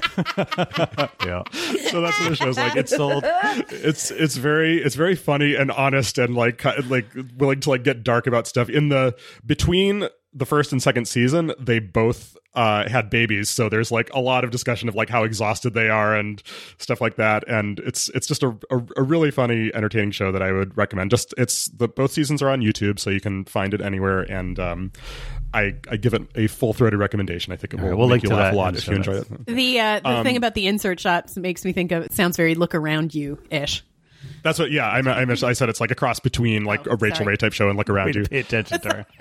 Yeah. So that's what the show's like. It's sold. It's very funny and honest and like willing to like get dark about stuff. Between the first and second season, they both had babies, so there's like a lot of discussion of like how exhausted they are and stuff like that, and it's just a really funny, entertaining show that I would recommend. Both seasons are on YouTube, so you can find it anywhere, and I give it a full-throated recommendation. I think it will make you laugh a lot if you enjoy it. The thing about the insert shots makes me think of, it sounds very Look Around You-ish. That's what, yeah, I mentioned. I said it's like a cross between like a Rachel Ray type show and Look Around You. Pay attention to her.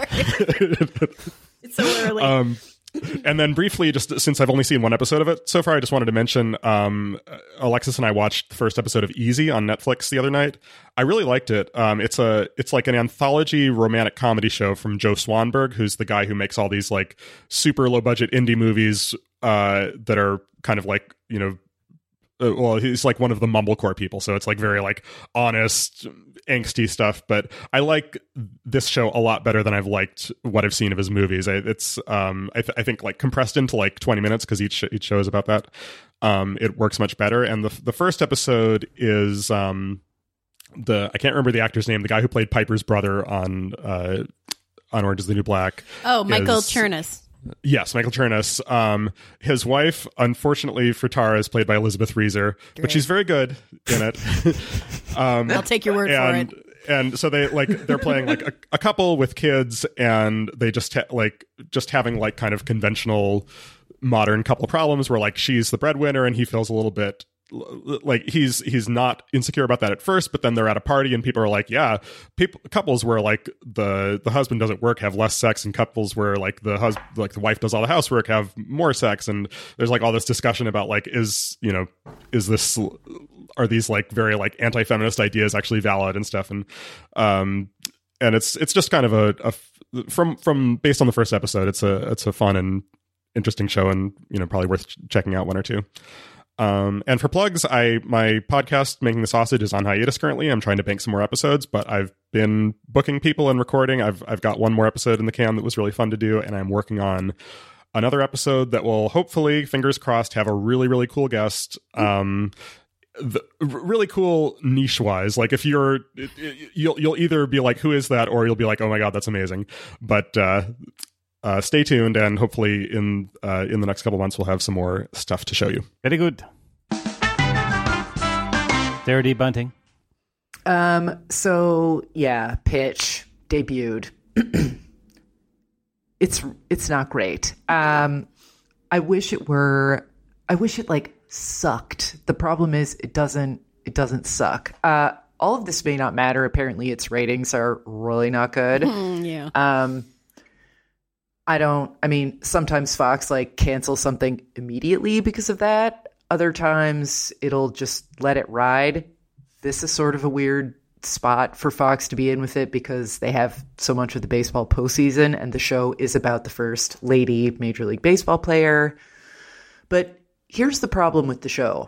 It's so early. And then briefly, just since I've only seen one episode of it so far, I just wanted to mention Alexis and I watched the first episode of Easy on Netflix the other night. I really liked it. It's like an anthology romantic comedy show from Joe Swanberg, who's the guy who makes all these like super low budget indie movies that are kind of like, you know, well, he's like one of the mumblecore people, so it's like very like honest, angsty stuff. But I like this show a lot better than I've liked what I've seen of his movies. I think like compressed into like 20 minutes, because each show is about that. It works much better. And the first episode is I can't remember the actor's name, the guy who played Piper's brother on Orange Is the New Black. Oh, Michael Chernus. Yes, Michael Chernus. His wife, unfortunately for Tara, is played by Elizabeth Reeser, but she's very good in it. I'll take your word for it. And so they're playing like a couple with kids, and they just having like kind of conventional modern couple problems where like she's the breadwinner and he feels a little bit like he's not insecure about that at first, but then they're at a party and people are like, yeah, couples where like the husband doesn't work have less sex, and couples where like the wife does all the housework have more sex, and there's like all this discussion about like are these like very like anti-feminist ideas actually valid and stuff, and it's just kind of from based on the first episode, it's a fun and interesting show, and you know, probably worth checking out one or two. And for plugs, my podcast, Making the Sausage, is on hiatus currently. I'm trying to bank some more episodes, but I've been booking people and recording. I've got one more episode in the can that was really fun to do, and I'm working on another episode that will hopefully, fingers crossed, have a really, really cool guest. Really cool niche wise. Like if you'll either be like, who is that? Or you'll be like, oh my God, that's amazing. But stay tuned, and hopefully in the next couple months we'll have some more stuff to show you. Very good. Sarah D. Bunting. So yeah, Pitch debuted. It's not great. I wish it like sucked. The problem is it doesn't suck. All of this may not matter. Apparently its ratings are really not good. Yeah. Sometimes Fox like cancels something immediately because of that. Other times it'll just let it ride. This is sort of a weird spot for Fox to be in with it because they have so much of the baseball postseason, and the show is about the first lady Major League Baseball player. But here's the problem with the show.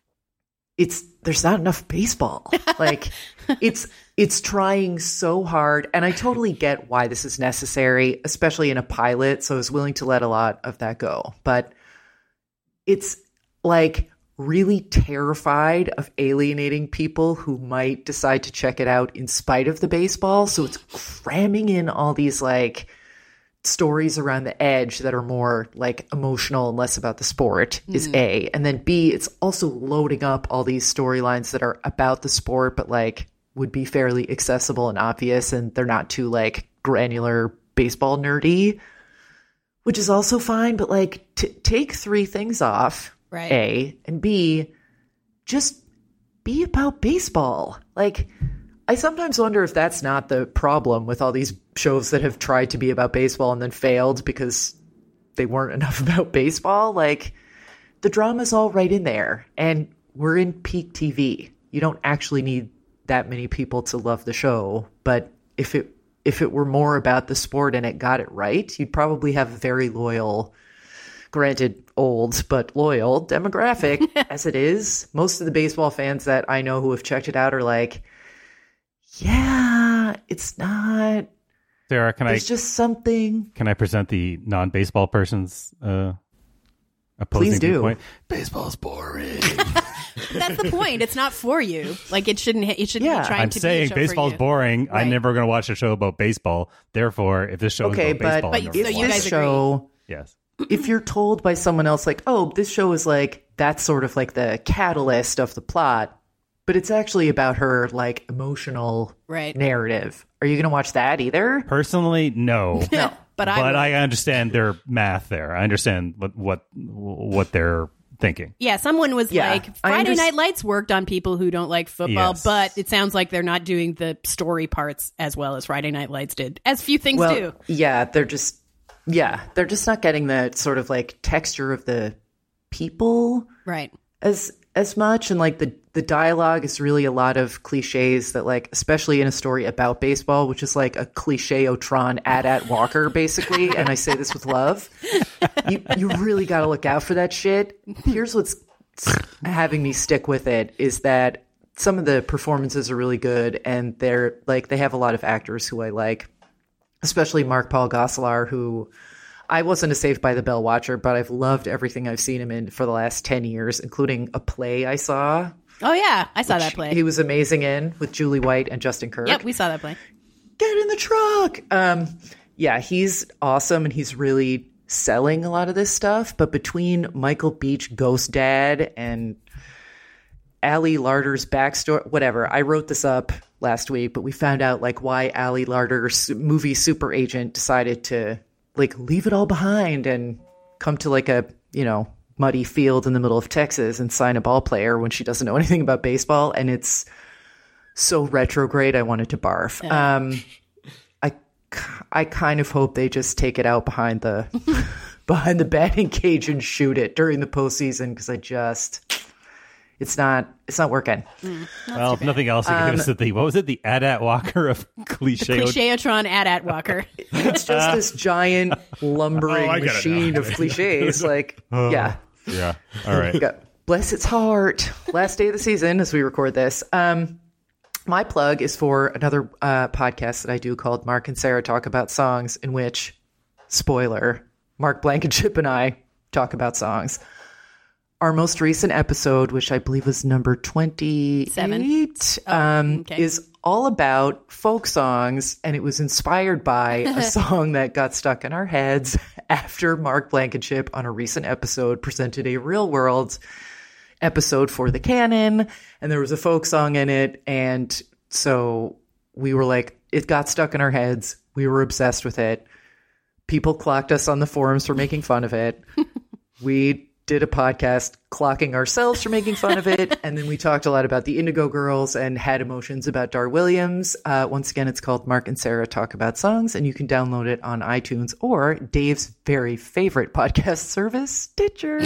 There's not enough baseball. Like it's trying so hard, and I totally get why this is necessary, especially in a pilot, so I was willing to let a lot of that go. But it's like really terrified of alienating people who might decide to check it out in spite of the baseball. So it's cramming in all these like stories around the edge that are more like emotional and less about the sport is A. And then B, it's also loading up all these storylines that are about the sport, but like would be fairly accessible and obvious, and they're not too like granular baseball nerdy, which is also fine. But like take three things off. Right. A, and B, just be about baseball. Like, I sometimes wonder if that's not the problem with all these shows that have tried to be about baseball and then failed because they weren't enough about baseball. Like, the drama's all right in there, and we're in peak TV. You don't actually need that many people to love the show, but if it were more about the sport and it got it right, you'd probably have a very loyal, granted old but loyal demographic. As it is, most of the baseball fans that I know who have checked it out are like, yeah, it's not. Sarah, there's just something. Can I present the non-baseball person's opposing Please do. viewpoint? Baseball's boring. That's the point. It's not for you. Like it shouldn't be trying I'm to saying be a show for baseball's you. boring. Right. I'm never going to watch a show about baseball. Therefore, if this show is about baseball, but I'm so never you watch guys it. show, yes. If you're told by someone else, like, oh, this show is like, that's sort of like the catalyst of the plot, but it's actually about her like emotional narrative. Are you going to watch that either? Personally, no. No. But I understand their math there. I understand what they're thinking. Yeah, someone was like, Friday Night Lights worked on people who don't like football, but it sounds like they're not doing the story parts as well as Friday Night Lights did, as few things do. Yeah, they're just not getting the sort of like texture of the people right as much, and like the dialogue is really a lot of cliches that, like, especially in a story about baseball, which is like a cliche-otron at Walker basically, and I say this with love. You really got to look out for that shit. Here's what's having me stick with it is that some of the performances are really good, and they're like, they have a lot of actors who I like, especially Mark Paul Gosselaar, who I wasn't a Saved by the Bell watcher, but I've loved everything I've seen him in for the last 10 years, including a play I saw. Oh, yeah. I saw that play. He was amazing in with Julie White and Justin Kirk. Yep, we saw that play. Get in the truck. Yeah, he's awesome, and he's really selling a lot of this stuff. But between Michael Beach, Ghost Dad, and Ali Larter's backstory, whatever, I wrote this up last week, but we found out like why Ali Larter's movie super agent decided to like leave it all behind and come to like a, muddy field in the middle of Texas and sign a ball player when she doesn't know anything about baseball. And it's so retrograde, I wanted to barf. I kind of hope they just take it out behind the batting cage and shoot it during the postseason, because it's not working. Well, if nothing else, you can give us what was it? The AT-AT Walker of cliche. The cliche-otron AT-AT Walker. It's just this giant lumbering machine of cliches. Like, yeah. Yeah. All right. Bless its heart. Last day of the season as we record this. My plug is for another podcast that I do called Mark and Sarah Talk About Songs, in which, spoiler, Mark Blankenship and I talk about songs. Our most recent episode, which I believe was number 28, is all about folk songs, and it was inspired by a song that got stuck in our heads after Mark Blankenship on a recent episode presented a real world episode for the canon, and there was a folk song in it, and so we were like, it got stuck in our heads. We were obsessed with it. People clocked us on the forums for making fun of it. We did a podcast clocking ourselves for making fun of it, and then we talked a lot about the Indigo Girls and had emotions about Dar Williams. Once again, it's called Mark and Sarah Talk About Songs, and you can download it on iTunes or Dave's very favorite podcast service, Stitcher.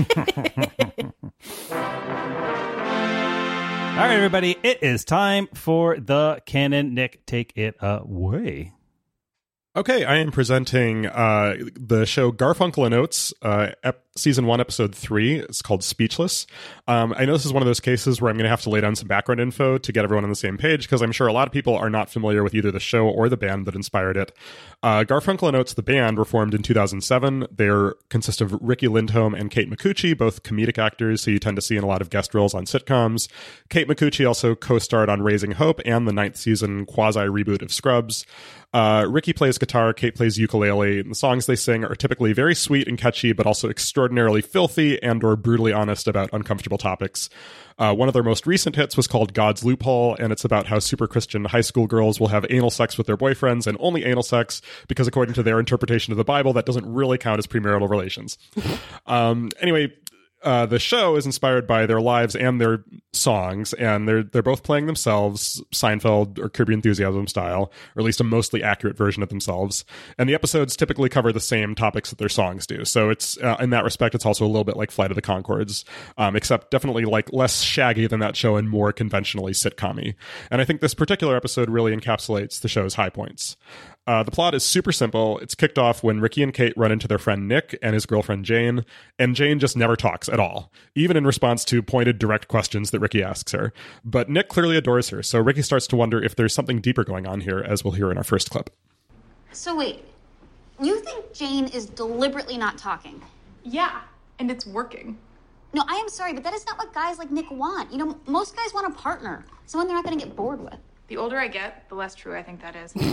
All right, everybody, it is time for the canon. Nick, take it away. Okay, I am presenting the show Garfunkel and Oates, Season 1, Episode 3. It's called Speechless. I know this is one of those cases where I'm going to have to lay down some background info to get everyone on the same page, because I'm sure a lot of people are not familiar with either the show or the band that inspired it. Garfunkel and Oates, the band, were formed in 2007. They consist of Ricky Lindholm and Kate Micucci, both comedic actors who you tend to see in a lot of guest roles on sitcoms. Kate Micucci also co-starred on Raising Hope and the 9th season quasi-reboot of Scrubs. Ricky plays guitar, Kate plays ukulele, and the songs they sing are typically very sweet and catchy, but also extraordinarily filthy and or brutally honest about uncomfortable topics. One of their most recent hits was called God's Loophole, and it's about how super Christian high school girls will have anal sex with their boyfriends, and only anal sex, because according to their interpretation of the Bible, that doesn't really count as premarital relations. Anyway, the show is inspired by their lives and their songs, and they're both playing themselves, Seinfeld or Curb Your Enthusiasm style, or at least a mostly accurate version of themselves. And the episodes typically cover the same topics that their songs do. So it's in that respect, it's also a little bit like Flight of the Conchords, except definitely like less shaggy than that show and more conventionally sitcom-y. And I think this particular episode really encapsulates the show's high points. The plot is super simple. It's kicked off when Ricky and Kate run into their friend Nick and his girlfriend Jane, and Jane just never talks at all, even in response to pointed, direct questions that Ricky asks her. But Nick clearly adores her, so Ricky starts to wonder if there's something deeper going on here, as we'll hear in our first clip. So wait, you think Jane is deliberately not talking? Yeah, and it's working. No, I am sorry, but that is not what guys like Nick want. You know, most guys want a partner, someone they're not going to get bored with. The older I get, the less true I think that is.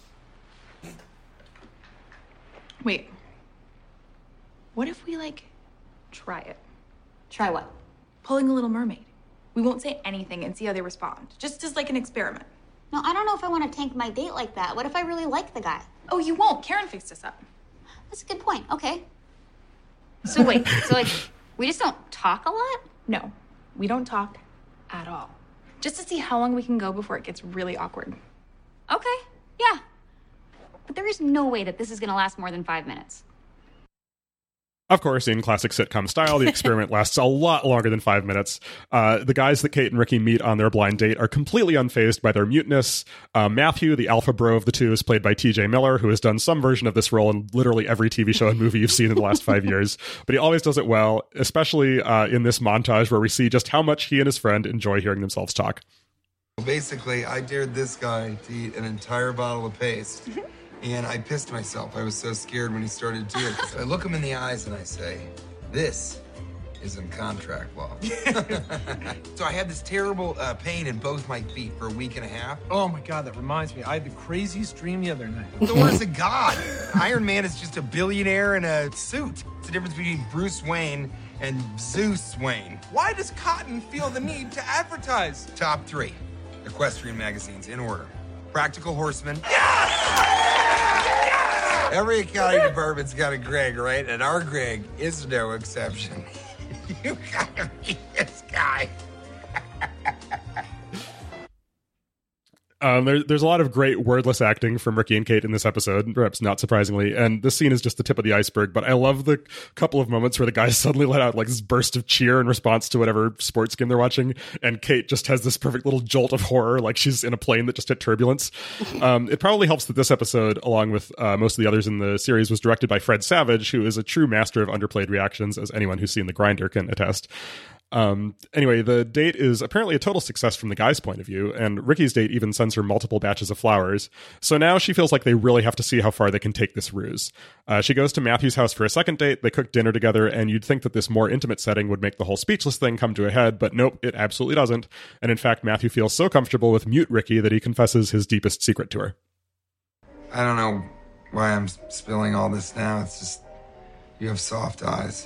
Wait. What if we, try it? Try what? Pulling a Little Mermaid. We won't say anything and see how they respond. Just as an experiment. No, I don't know if I want to tank my date like that. What if I really like the guy? Oh, you won't. Karen fixed us up. That's a good point. Okay. So wait, we just don't talk a lot? No, we don't talk at all. Just to see how long we can go before it gets really awkward. Okay, yeah. But there is no way that this is going to last more than 5 minutes. Of course, in classic sitcom style, the experiment lasts a lot longer than 5 minutes. The guys that Kate and Ricky meet on their blind date are completely unfazed by their muteness. Matthew, the alpha bro of the two, is played by TJ Miller, who has done some version of this role in literally every TV show and movie you've seen in the last 5 years. But he always does it well, especially in this montage where we see just how much he and his friend enjoy hearing themselves talk. Basically, I dared this guy to eat an entire bottle of paste. And I pissed myself. I was so scared when he started to do it. So I look him in the eyes and I say, this is in contract law. So I had this terrible pain in both my feet for a week and a half. Oh my God, that reminds me. I had the craziest dream the other night. So what is a god? Iron Man is just a billionaire in a suit. It's the difference between Bruce Wayne and Zeus Wayne. Why does Cotton feel the need to advertise? Top 3 equestrian magazines in order. Practical Horseman. Every accounting department's got a Greg, right? And our Greg is no exception. You gotta be this guy. There's a lot of great wordless acting from Ricky and Kate in this episode, perhaps not surprisingly, and this scene is just the tip of the iceberg, but I love the couple of moments where the guys suddenly let out this burst of cheer in response to whatever sports game they're watching, and Kate just has this perfect little jolt of horror, like she's in a plane that just hit turbulence. It probably helps that this episode, along with most of the others in the series, was directed by Fred Savage, who is a true master of underplayed reactions, as anyone who's seen The Grinder can attest. Anyway, the date is apparently a total success from the guy's point of view, and Ricky's date even sends her multiple batches of flowers. So now she feels like they really have to see how far they can take this ruse. She goes to Matthew's house for a second date, they cook dinner together, and you'd think that this more intimate setting would make the whole speechless thing come to a head, but nope, it absolutely doesn't. And in fact, Matthew feels so comfortable with mute Ricky that he confesses his deepest secret to her. I don't know why I'm spilling all this now. It's just, you have soft eyes.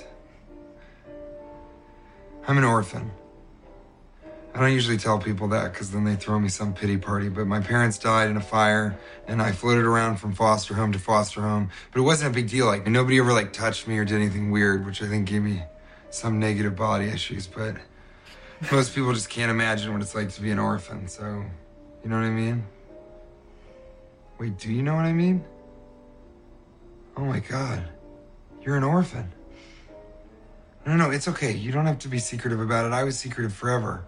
I'm an orphan. I don't usually tell people that because then they throw me some pity party, but my parents died in a fire and I floated around from foster home to foster home, but it wasn't a big deal. Like, nobody ever touched me or did anything weird, which I think gave me some negative body issues, but most people just can't imagine what it's like to be an orphan, so you know what I mean? Wait, do you know what I mean? Oh my God, you're an orphan. No, it's okay. You don't have to be secretive about it. I was secretive forever.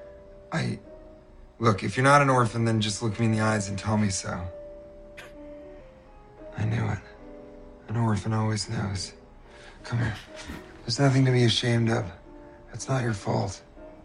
Look, if you're not an orphan, then just look me in the eyes and tell me so. I knew it. An orphan always knows. Come here. There's nothing to be ashamed of. It's not your fault.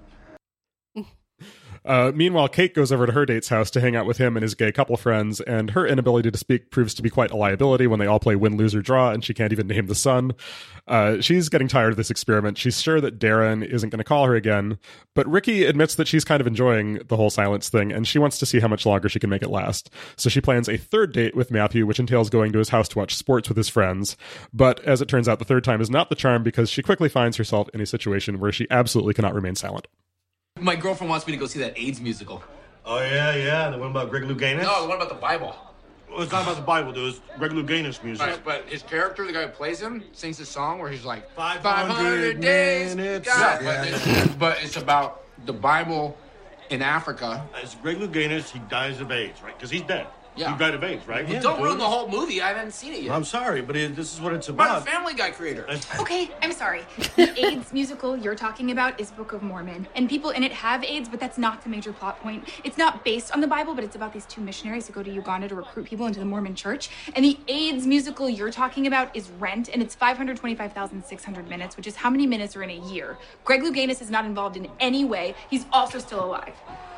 Meanwhile, Kate goes over to her date's house to hang out with him and his gay couple friends, and her inability to speak proves to be quite a liability when they all play win, lose, or draw, and she can't even name the son. She's getting tired of this experiment. She's sure that Darren isn't going to call her again, but Ricky admits that she's kind of enjoying the whole silence thing, and she wants to see how much longer she can make it last. So she plans a third date with Matthew, which entails going to his house to watch sports with his friends. But as it turns out, the third time is not the charm because she quickly finds herself in a situation where she absolutely cannot remain silent. My girlfriend wants me to go see that AIDS musical. Oh, yeah. The one about Greg Louganis? No, the one about the Bible. Well, it's not about the Bible, dude. It's Greg Louganis music. Right, but his character, the guy who plays him, sings this song where he's like, 500 days. minutes. Yeah. But it's about the Bible in Africa. It's Greg Louganis. He dies of AIDS, right? Because he's dead. Yeah. He died of AIDS, right? Well, don't ruin the whole movie. I haven't seen it yet. I'm sorry, but this is what it's About about. a Family Guy creator. Okay, I'm sorry. The AIDS musical you're talking about is Book of Mormon. And people in it have AIDS, but that's not the major plot point. It's not based on the Bible, but it's about these two missionaries who go to Uganda to recruit people into the Mormon church. And the AIDS musical you're talking about is Rent, and it's 525,600 minutes, which is how many minutes are in a year. Greg Louganis is not involved in any way. He's also still alive.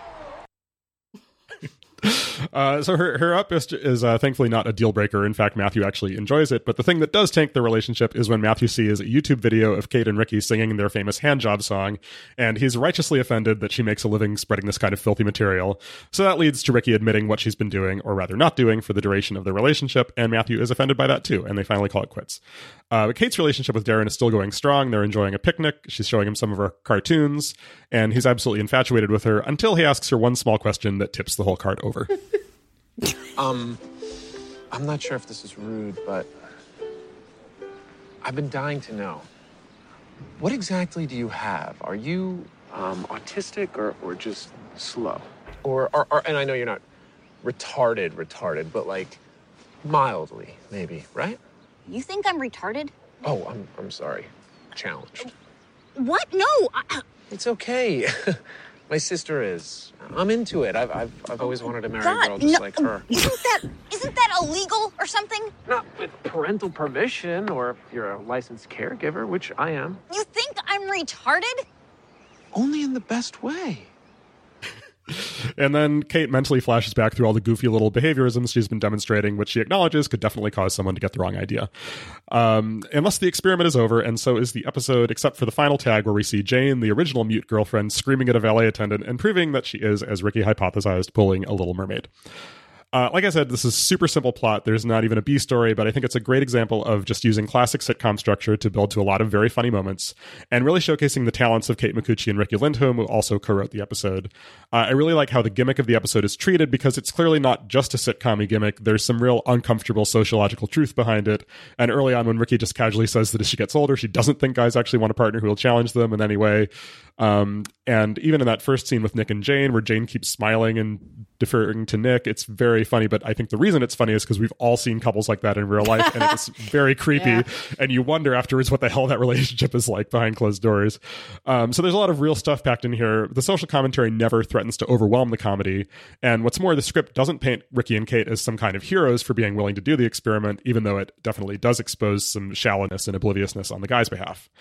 So her up is thankfully not a deal breaker. In fact, Matthew actually enjoys it. But the thing that does tank the relationship is when Matthew sees a YouTube video of Kate and Ricky singing their famous handjob song, and he's righteously offended that she makes a living spreading this kind of filthy material. So that leads to Ricky admitting what she's been doing, or rather not doing, for the duration of their relationship, and Matthew is offended by that too, and they finally call it quits. But Kate's relationship with Darren is still going strong. They're enjoying a picnic. She's showing him some of her cartoons, and he's absolutely infatuated with her until he asks her one small question that tips the whole cart over. I'm not sure if this is rude, but I've been dying to know. What exactly do you have? Are you autistic or just slow? Or and I know you're not retarded, but like mildly, maybe, right? You think I'm retarded? Oh, I'm sorry. Challenged. What? No. It's okay. My sister is. I'm into it. I've always wanted to marry a girl God, just no, like her. Isn't that illegal or something? Not with parental permission, or if you're a licensed caregiver, which I am. You think I'm retarded? Only in the best way. And then Kate mentally flashes back through all the goofy little behaviorisms she's been demonstrating, which she acknowledges could definitely cause someone to get the wrong idea. Unless the experiment is over, and so is the episode, except for the final tag where we see Jane, the original mute girlfriend, screaming at a valet attendant and proving that she is, as Ricky hypothesized, pulling a Little Mermaid. Like I said, this is super simple plot. There's not even a B story, but I think it's a great example of just using classic sitcom structure to build to a lot of very funny moments and really showcasing the talents of Kate Micucci and Ricky Lindholm, who also co-wrote the episode. I really like how the gimmick of the episode is treated because it's clearly not just a sitcom-y gimmick. There's some real uncomfortable sociological truth behind it. And early on, when Ricky just casually says that as she gets older, she doesn't think guys actually want a partner who will challenge them in any way. And even in that first scene with Nick and Jane, where Jane keeps smiling and deferring to Nick, it's very funny. But I think the reason it's funny is because we've all seen couples like that in real life, and it's very creepy. Yeah. And you wonder afterwards what the hell that relationship is like behind closed doors. So there's a lot of real stuff packed in here. The social commentary never threatens to overwhelm the comedy. And what's more, the script doesn't paint Ricky and Kate as some kind of heroes for being willing to do the experiment, even though it definitely does expose some shallowness and obliviousness on the guy's behalf.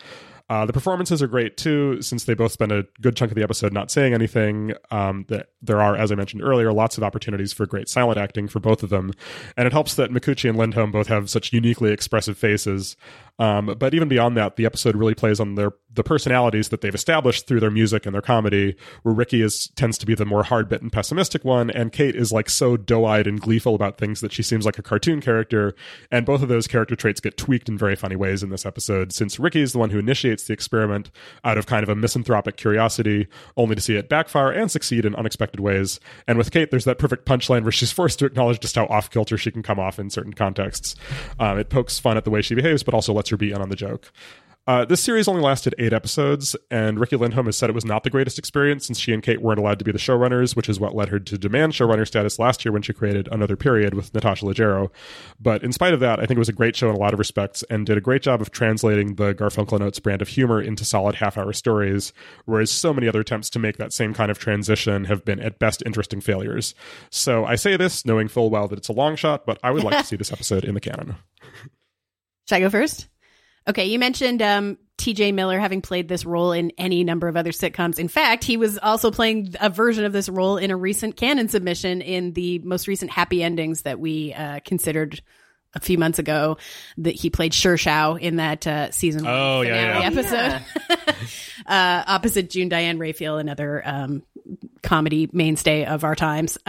The performances are great too, since they both spend a good chunk of the episode not saying anything. That there are, as I mentioned earlier, lots of opportunities for great silent acting for both of them. And it helps that Micucci and Lindholm both have such uniquely expressive faces. But even beyond that, the episode really plays on the personalities that they've established through their music and their comedy, where Ricky tends to be the more hard-bit and pessimistic one, and Kate is like so doe-eyed and gleeful about things that she seems like a cartoon character. And both of those character traits get tweaked in very funny ways in this episode, since Ricky is the one who initiates the experiment out of kind of a misanthropic curiosity, only to see it backfire and succeed in unexpected ways. And with Kate, there's that perfect punchline where she's forced to acknowledge just how off-kilter she can come off in certain contexts. It pokes fun at the way she behaves, but also lets her be in on the joke. This series only lasted 8 episodes, and Ricky Lindholm has said it was not the greatest experience since she and Kate weren't allowed to be the showrunners, which is what led her to demand showrunner status last year when she created Another Period with Natasha Leggero. But in spite of that, I think it was a great show in a lot of respects and did a great job of translating the Garfunkel Notes brand of humor into solid half-hour stories, whereas so many other attempts to make that same kind of transition have been at best interesting failures. So I say this knowing full well that it's a long shot, but I would like to see this episode in the canon. Should I go first? Okay, you mentioned TJ Miller having played this role in any number of other sitcoms. In fact, he was also playing a version of this role in a recent canon submission in the most recent Happy Endings that we considered a few months ago. That he played Shershao in that season finale episode. Opposite June Diane Raphael, another comedy mainstay of our times.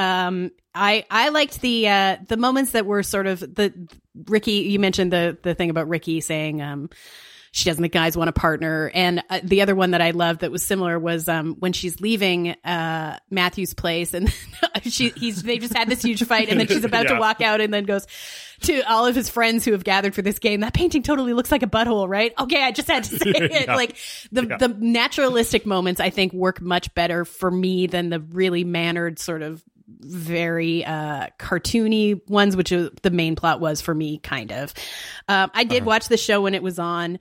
I liked the moments that were sort of the Ricky. You mentioned the thing about Ricky saying she doesn't think guys want a partner, and the other one that I loved that was similar was when she's leaving Matthew's place, and they just had this huge fight, and then she's about to walk out, and then goes to all of his friends who have gathered for this game. That painting totally looks like a butthole, right? Okay, I just had to say it. Like the naturalistic moments, I think, work much better for me than the really mannered sort of very cartoony ones, which the main plot was for me, kind of. I did watch the show when it was on,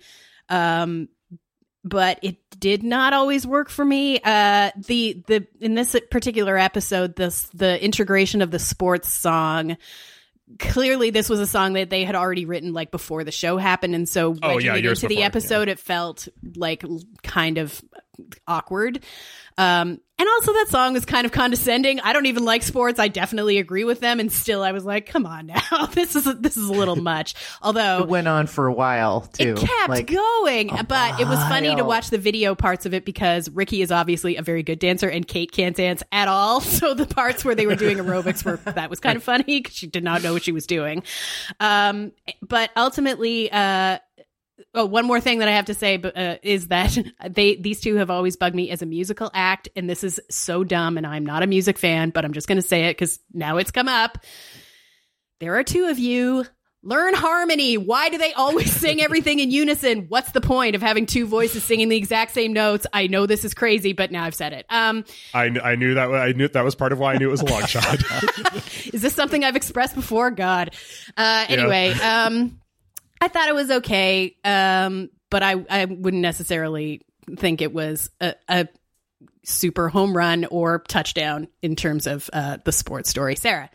but it did not always work for me. The in this particular episode, the integration of the sports song. Clearly, this was a song that they had already written like before the show happened, and so into the episode, it felt like kind of awkward. And also that song was kind of condescending. I don't even like sports. I definitely agree with them. And still I was like, come on now. This is a little much. Although it went on for a while too. It kept going. But it was funny to watch the video parts of it because Ricky is obviously a very good dancer and Kate can't dance at all. So the parts where they were doing aerobics that was kind of funny because she did not know what she was doing. But ultimately, one more thing that I have to say is that these two have always bugged me as a musical act, and this is so dumb, and I'm not a music fan, but I'm just going to say it because now it's come up. There are two of you. Learn harmony. Why do they always sing everything in unison? What's the point of having two voices singing the exact same notes? I know this is crazy, but now I've said it. I knew that was part of why I knew it was a long shot. Is this something I've expressed before? God. Anyway, I thought it was okay, but I wouldn't necessarily think it was a super home run or touchdown in terms of the sports story. Sarah?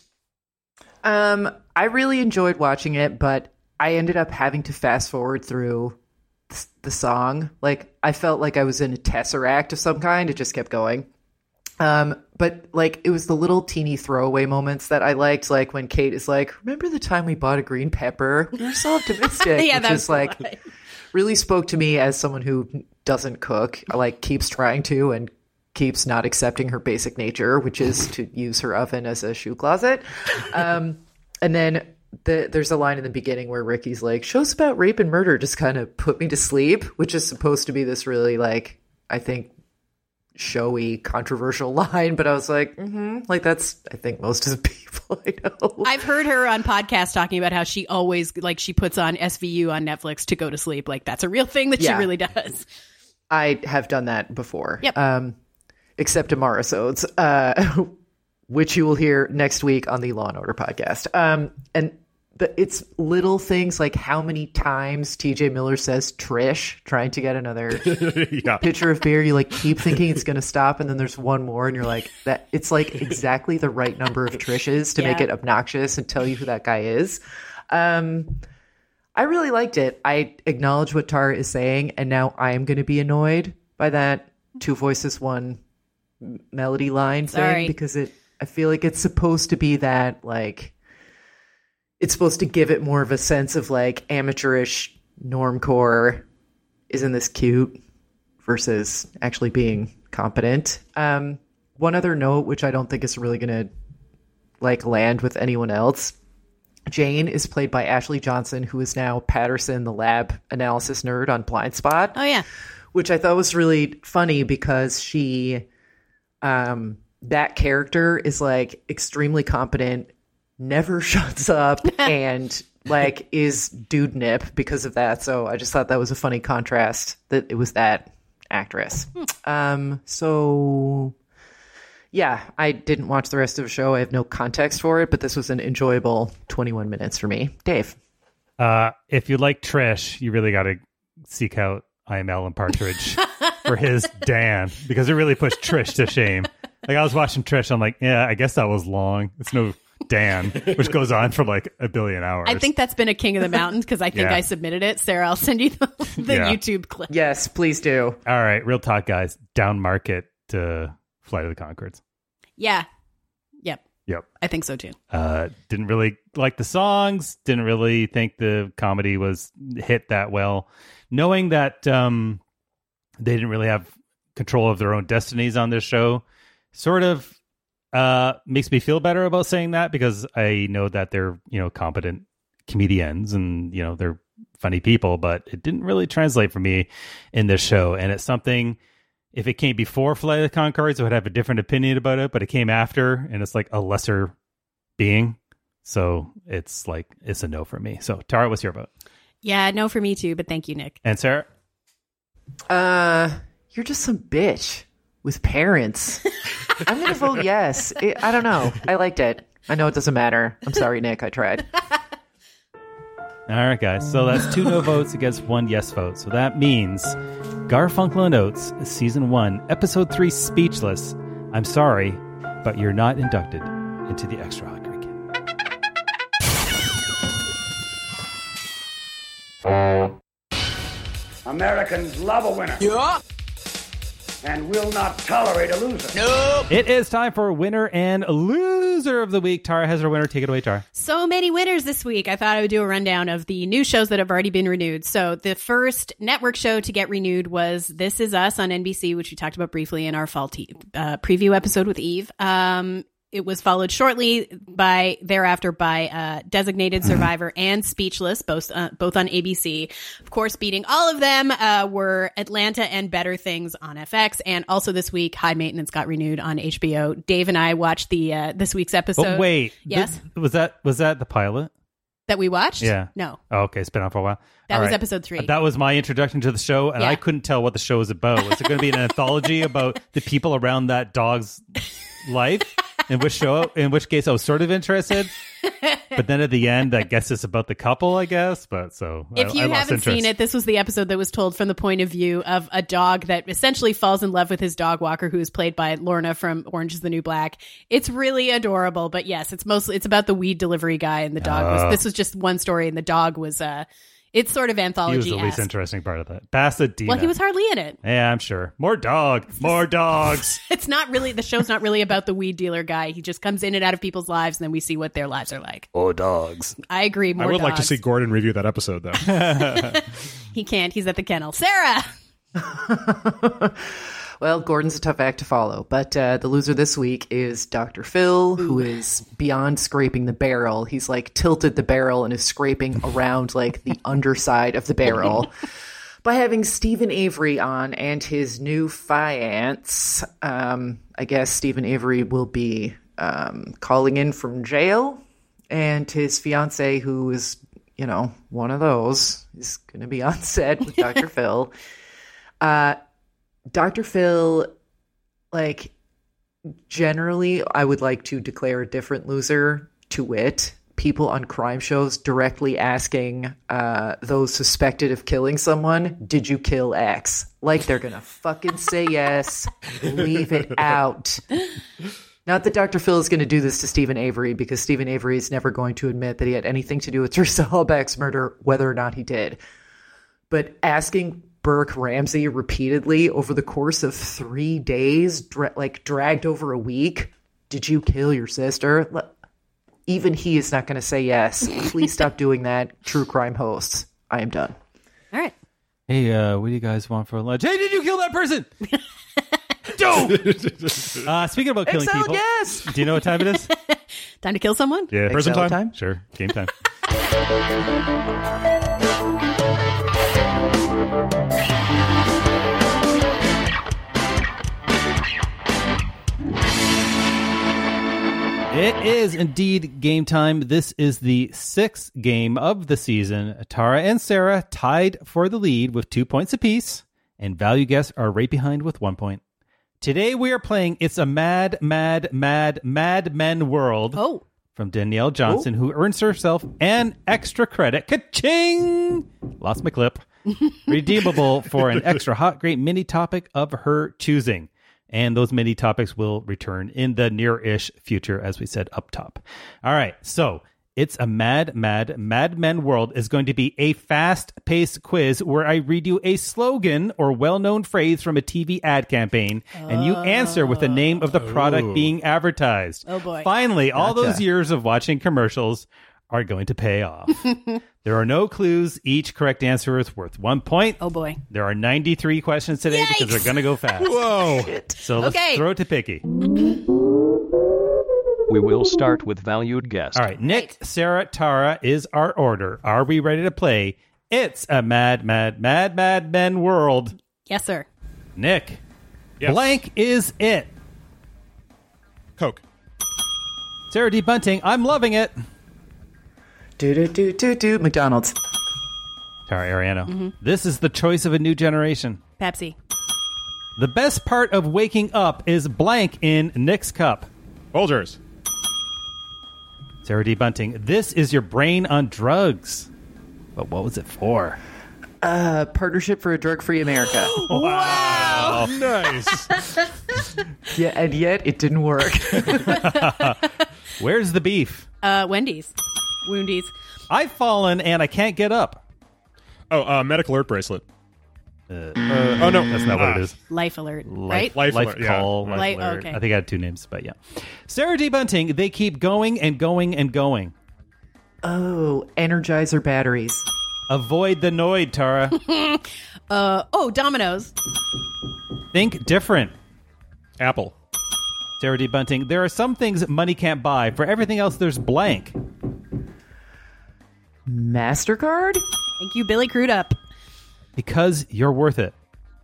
I really enjoyed watching it, but I ended up having to fast forward through the song. Like, I felt like I was in a Tesseract of some kind. It just kept going. But like it was the little teeny throwaway moments that I liked, like when Kate is like, remember the time we bought a green pepper? We were so optimistic. Yeah, which is like really spoke to me as someone who doesn't cook, like keeps trying to and keeps not accepting her basic nature, which is to use her oven as a shoe closet. And then there's a line in the beginning where Ricky's like, shows about rape and murder just kind of put me to sleep, which is supposed to be this really like, I think, showy, controversial line, but I was like, like that's, I think most of the people I know. I've heard her on podcasts talking about how she always, like, she puts on SVU on Netflix to go to sleep. Like, that's a real thing that she really does. I have done that before. Yep. Except Amarasodes, which you will hear next week on the Law & Order podcast. And it's little things like how many times TJ Miller says Trish trying to get another pitcher of beer. You like keep thinking it's going to stop, and then there's one more, and you're like, that it's like exactly the right number of Trishes to make it obnoxious and tell you who that guy is. I really liked it. I acknowledge what Tara is saying, and now I am going to be annoyed by that two voices, one melody line thing, because I feel like it's supposed to be that, like, it's supposed to give it more of a sense of, like, amateurish normcore, isn't this cute, versus actually being competent. One other note, which I don't think is really going to, like, land with anyone else. Jane is played by Ashley Johnson, who is now Patterson, the lab analysis nerd on Blind Spot. Oh, yeah. Which I thought was really funny because she, that character is, like, extremely competent, never shuts up, and, like, is dude nip because of that. So I just thought that was a funny contrast that it was that actress. So yeah, I didn't watch the rest of the show. I have no context for it, but this was an enjoyable 21 minutes for me. Dave? If you like Trish, you really got to seek out IML and Partridge for his Dan, because it really pushed Trish to shame. Like, I was watching Trish, I'm like, yeah, I guess that was long. It's no Dan, which goes on for like a billion hours. I think that's been a King of the Mountains because I think I submitted it. Sarah, I'll send you the YouTube clip. Yes, please do. All right, real talk, guys. Down market to Flight of the Conchords. Yeah. Yep. I think so too. Didn't really like the songs. Didn't really think the comedy was hit that well. Knowing that they didn't really have control of their own destinies on this show sort of makes me feel better about saying that, because I know that they're, competent comedians and, they're funny people, but it didn't really translate for me in this show. And it's something, if it came before Flight of the Conchords, I would have a different opinion about it, but it came after, and it's like a lesser being. So it's a no for me. So Tara, what's your vote? Yeah, no for me too, but thank you, Nick. And Sarah? You're just some bitch with parents. I'm going to vote yes. I don't know. I liked it. I know it doesn't matter. I'm sorry, Nick. I tried. All right, guys. So that's 2 no votes against 1 yes vote. So that means Garfunkel and Oates, Season 1, Episode 3, Speechless. I'm sorry, but you're not inducted into the Extra Hot Greek. Americans love a winner. Yeah. And will not tolerate a loser. Nope. It is time for winner and loser of the week. Tara has her winner. Take it away, Tara. So many winners this week. I thought I would do a rundown of the new shows that have already been renewed. So the first network show to get renewed was This Is Us on NBC, which we talked about briefly in our fall preview episode with Eve. It was followed shortly thereafter by Designated Survivor and Speechless, both on ABC. Of course, beating all of them were Atlanta and Better Things on FX. And also this week, High Maintenance got renewed on HBO. Dave and I watched this week's episode. Oh, wait. Yes? Was that the pilot? That we watched? Yeah. No. Oh, okay. It's been on for a while. That was episode 3. That was my introduction to the show, and I couldn't tell what the show was about. Was it going to be an anthology about the people around that dog's life? In which case I was sort of interested, but then at the end, I guess it's about the couple, I guess. But if you haven't seen it, this was the episode that was told from the point of view of a dog that essentially falls in love with his dog walker, who is played by Lorna from Orange Is the New Black. It's really adorable, but yes, it's about the weed delivery guy, and the dog this was just one story, and the dog was it's sort of anthology. He was the least interesting part of that. Pasadena. Well, he was hardly in it. Yeah, I'm sure. More dogs. It's not really, the show's not really about the weed dealer guy. He just comes in and out of people's lives, and then we see what their lives are like. Oh, dogs. I agree. More I would dogs. like to see Gordon review that episode, though. He can't. He's at the kennel. Sarah! Well, Gordon's a tough act to follow, but the loser this week is Dr. Phil, who is beyond scraping the barrel. He's like tilted the barrel and is scraping around like the underside of the barrel by having Stephen Avery on and his new fiance. I guess Stephen Avery will be calling in from jail, and his fiance, who is, one of those, is going to be on set with Dr. Phil. Dr. Phil, generally, I would like to declare a different loser, to wit, people on crime shows directly asking those suspected of killing someone, did you kill X? Like they're going to fucking say yes, leave it out. Not that Dr. Phil is going to do this to Stephen Avery, because Stephen Avery is never going to admit that he had anything to do with Teresa Halbach's murder, whether or not he did. But asking Burke Ramsey repeatedly over the course of 3 days, dragged over a week, did you kill your sister? Even he is not going to say yes. Please stop doing that, true crime hosts. I am done. All right. Hey, what do you guys want for lunch? Hey, did you kill that person? Speaking about killing Excel, people, yes! Do you know what time it is? Time to kill someone? Yeah, Prison time? Sure, game time. It is indeed game time. This is the 6th game of the season. Tara and Sarah tied for the lead with 2 points apiece, and value guests are right behind with 1 point. Today we are playing It's a Mad, Mad, Mad, Mad Men World from Danielle Johnson, who earns herself an extra credit. Ka-ching! Lost my clip. Redeemable for an extra hot, great mini topic of her choosing. And those mini topics will return in the near-ish future, as we said up top. All right, so It's a Mad, Mad, Mad Men World is going to be a fast-paced quiz where I read you a slogan or well-known phrase from a TV ad campain, and you answer with the name of the product being advertised. Oh, boy. Finally, all those years of watching commercials are going to pay off. There are no clues. Each correct answer is worth 1 point. Oh, boy. There are 93 questions today because they're going to go fast. Whoa. So let's throw it to Picky. We will start with valued guest. All right, Nick, Sarah, Tara is our order. Are we ready to play It's a Mad, Mad, Mad, Mad Men World? Yes, sir. Nick, Yes. blank is it. Coke. Sarah D. Bunting, I'm loving it. Do McDonald's. Tara Ariano, this is the choice of a new generation. Pepsi. The best part of waking up is blank in Nick's cup. Folgers. Sarah D. Bunting, this is your brain on drugs. But what was it for? Partnership for a Drug-Free America. Wow. Nice. Yeah, and yet it didn't work. Where's the beef? Wendy's. Woundies. I've fallen and I can't get up. Oh, medical alert bracelet. Oh, no. That's not what it is. Life alert, right? Life Life alert, yeah. call. Life Life- alert. okay. I think I had two names, but yeah. Sarah D. Bunting, they keep going and going and going. Oh, Energizer batteries. Avoid the Noid, Tara. Domino's. Think different. Apple. Sarah D. Bunting, there are some things money can't buy. For everything else, there's blank. MasterCard? Thank you, Billy Crudup. Because you're worth it.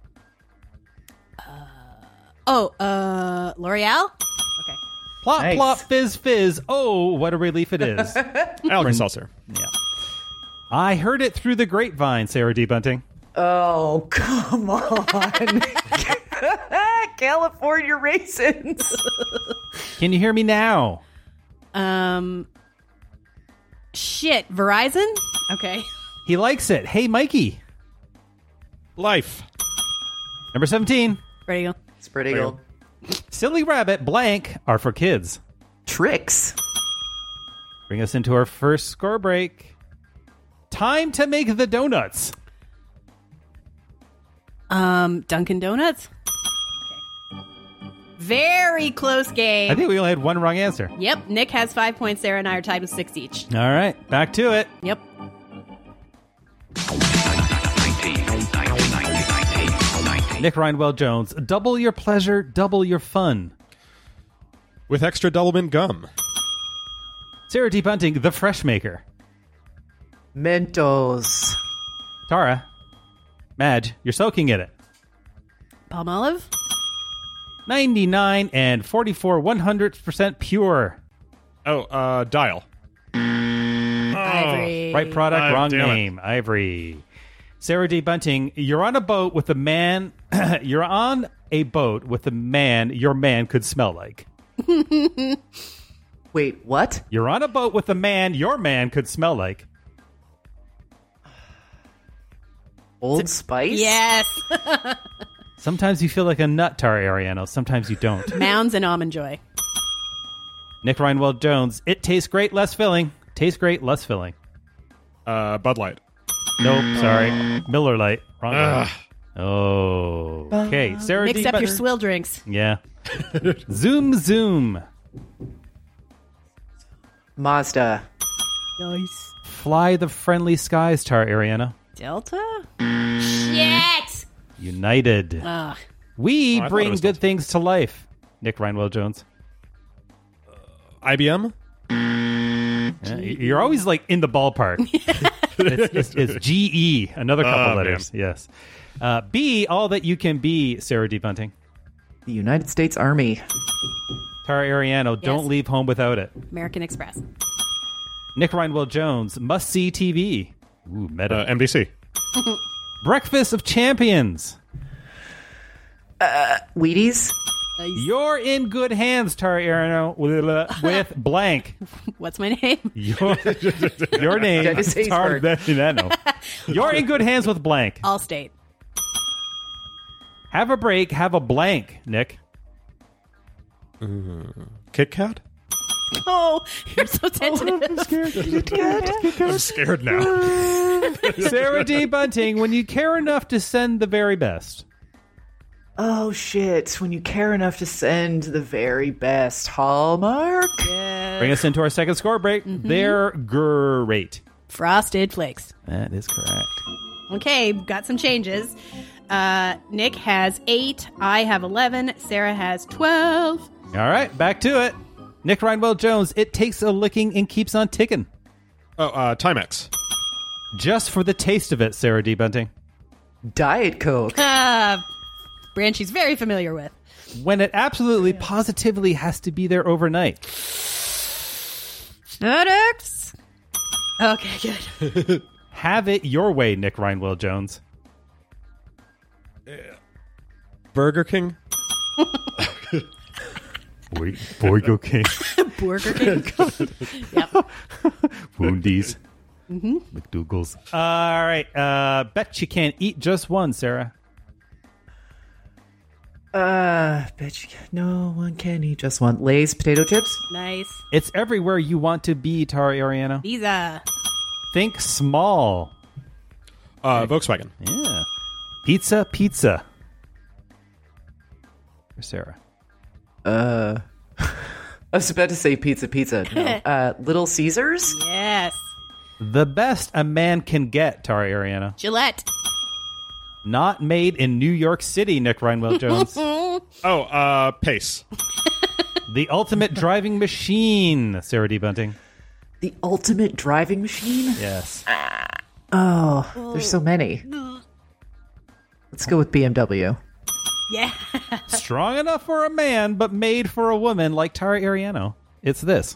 L'Oreal? Okay. Plop, Nice. plop, fizz, fizz. Oh, what a relief it is. Alka-Seltzer. Yeah. I heard it through the grapevine, Sarah D. Bunting. Oh, come on. California raisins. Can you hear me now? Shit. Verizon? Okay. He likes it. Hey, Mikey. Life. Number 17. Spread eagle. Spread eagle. Silly rabbit, blank, are for kids. Tricks. Bring us into our first score break. Time to make the donuts. Dunkin' Donuts? Okay. Very close game. I think we only had one wrong answer. Yep. Nick has 5 points. Sarah and I are tied with 6 each. All right, back to it. Yep. Nick Rhinewell Jones, double your pleasure, double your fun. With extra Doublemint gum. Sarah D. Bunting, the Fresh Maker. Mentos. Tara, Madge, you're soaking in it. Palmolive? 99 and 44 100% pure. Oh, Dial. Ivory. Right product, wrong damn it. name. Ivory. Sarah D. Bunting, you're on a boat with a man. You're on a boat with a man your man could smell like. Wait, what? You're on a boat with a man your man could smell like. Old Spice? Yes. Sometimes you feel like a nut, Tara Ariano. Sometimes you don't. Mounds and Almond Joy. Nick Reinwald Jones. It tastes great, less filling. Tastes great, less filling. Bud Light. Nope, sorry. Miller Lite. Wrong one. Oh. Okay, Sarah Mix D. up your Butler. swill drinks. Yeah. Zoom. Mazda. Nice. Fly the Friendly Skies, Tara Ariana. Delta? Shit! United. Ugh. We I thought it bring was good things to life. Nick Reinwald Jones. IBM? Yeah, you're always like in the ballpark. it's GE. Another couple letters. Man. Yes. B, all that you can be, Sarah D. Bunting. The United States Army. Tara Ariano, don't leave home without it. American Express. Nick Reinwald Jones, must see TV. Ooh, meta. NBC. Breakfast of Champions. Wheaties. You're in good hands, Tara Ariano, with blank. What's my name? Your name Dennis is Tara Haysbert. Ariano. You're in good hands with blank. Allstate. Have a break, have a blank, Nick. Kit Kat? Oh, you're so tentative. I'm scared now. Sarah D. Bunting, when you care enough to send the very best. Oh, shit. When you care enough to send the very best. Hallmark? Yeah. Bring us into our second score break. They're great. Frosted Flakes. That is correct. Okay, got some changes. Nick has 8. I have 11. Sarah has 12. All right, back to it. Nick Reinwald Jones, it takes a licking and keeps on ticking. Oh, Timex. Just for the taste of it, Sarah D. Bunting. Diet Coke. Brand she's very familiar with. When it absolutely, positively has to be there overnight. FedEx. Okay, good. Have it your way, Nick Reinwald Jones. Burger King? Burger King. Burger King. Yep. Woundies. McDougal's. All right. Bet you can't eat just one, Sarah. Bet you no one can eat just one. Lay's potato chips. Nice. It's everywhere you want to be, Tara Ariano. Visa. Think small. Volkswagen. Yeah. Pizza. For Sarah. I was about to say pizza. No. Little Caesars? Yes. The best a man can get, Tara Ariano. Gillette. Not made in New York City, Nick Reinwald Jones. Pace. The ultimate driving machine, Sarah D. Bunting. The ultimate driving machine? Yes. Oh, there's so many. Let's go with BMW. Yeah. Strong enough for a man, but made for a woman like Tara Ariano. It's this.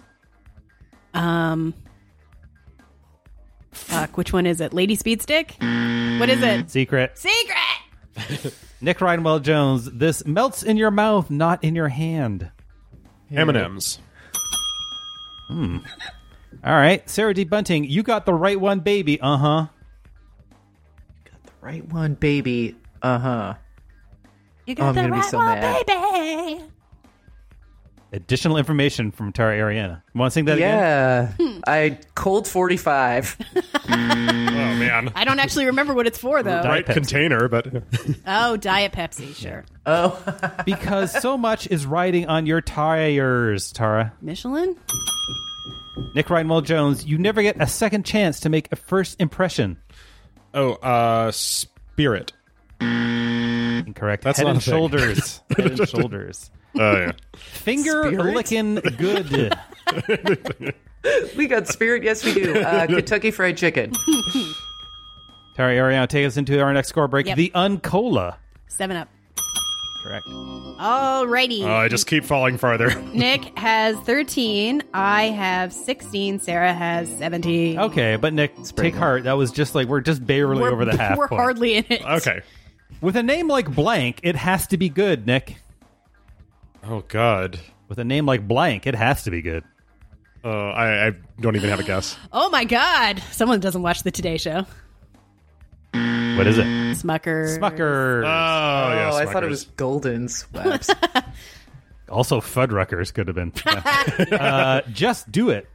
Fuck, which one is it? Lady Speed Stick? What is it? Secret. Nick Reinwald Jones. This melts in your mouth, not in your hand. M&M's. All right. Sarah D. Bunting, you got the right one, baby. Uh-huh. Got the right one, baby. Uh-huh. You got I'm the gonna be right so one, mad. baby. Additional information from Tara Ariana. You want to sing that Yeah. I cold 45. Oh, man. I don't actually remember what it's for, though. Right container, but... Oh, Diet Pepsi, sure. Oh. Because so much is riding on your tires, Tara. Michelin? Nick Reinwald Jones, you never get a second chance to make a first impression. Oh, Spirit. Incorrect. That's Head not and a thing. Shoulders. Head and Shoulders. Oh, yeah. Finger Spirit? licking good. We got Spirit. Yes, we do. Kentucky Fried Chicken. Tara Ariano, take us into our next score break. Yep. The Uncola. 7-Up. Correct. Alrighty. Oh, I just keep falling farther. Nick has 13. I have 16. Sarah has 17. Okay, but Nick, take heart. That was just like, we're just barely over the half We're point. hardly in it. Okay. With a name like Blank, it has to be good, Nick. Oh, God. With a name like Blank, it has to be good. I don't even have a guess. Oh my God. Someone doesn't watch the Today Show. What is it? Smucker. Smuckers. Oh, yeah, I thought it was Golden Sweps. Also, Fuddruckers could have been. Just do it.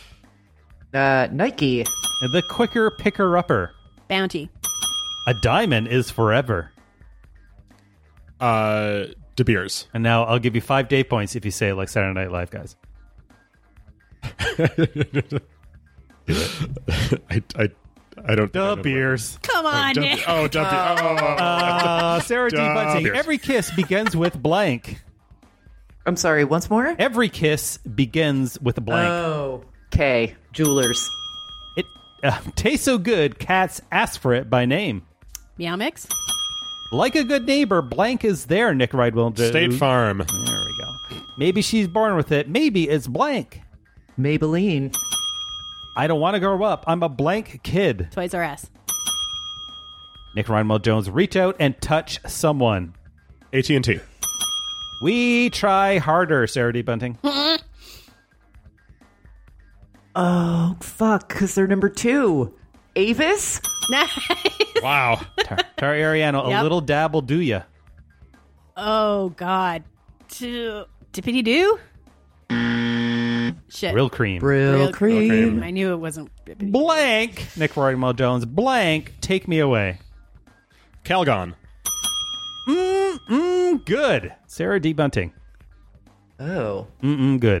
Nike. The quicker picker-upper. Bounty. A diamond is forever. De Beers. And now I'll give you 5 day points if you say it like Saturday Night Live, guys. I don't. De Beers. Come on, Nick. Oh, De Beers. Sarah D. Bunting. Beers. Every kiss begins with blank. I'm sorry, once more? Every kiss begins with a blank. Oh. K. Jewelers. It tastes so good, cats ask for it by name. Meow Mix. Like a good neighbor, blank is there, Nick Rydwell. State Farm. There we go. Maybe she's born with it. Maybe it's blank. Maybelline. I don't want to grow up. I'm a blank kid. Toys R Us. Nick Rydwell Jones, reach out and touch someone. AT&T. We try harder, Sarah D. Bunting. Oh, fuck, because they're number 2. Avis? Wow. Tara Ariano, Yep. a little dab will do ya. Oh, God. Dippity Doo? Shit. Brill cream. Brill cream. I knew it wasn't. Bippity. Blank. Nick Rydwell Jones. Blank. Take me away. Calgon. Good. Sarah D. Bunting. Oh. Good.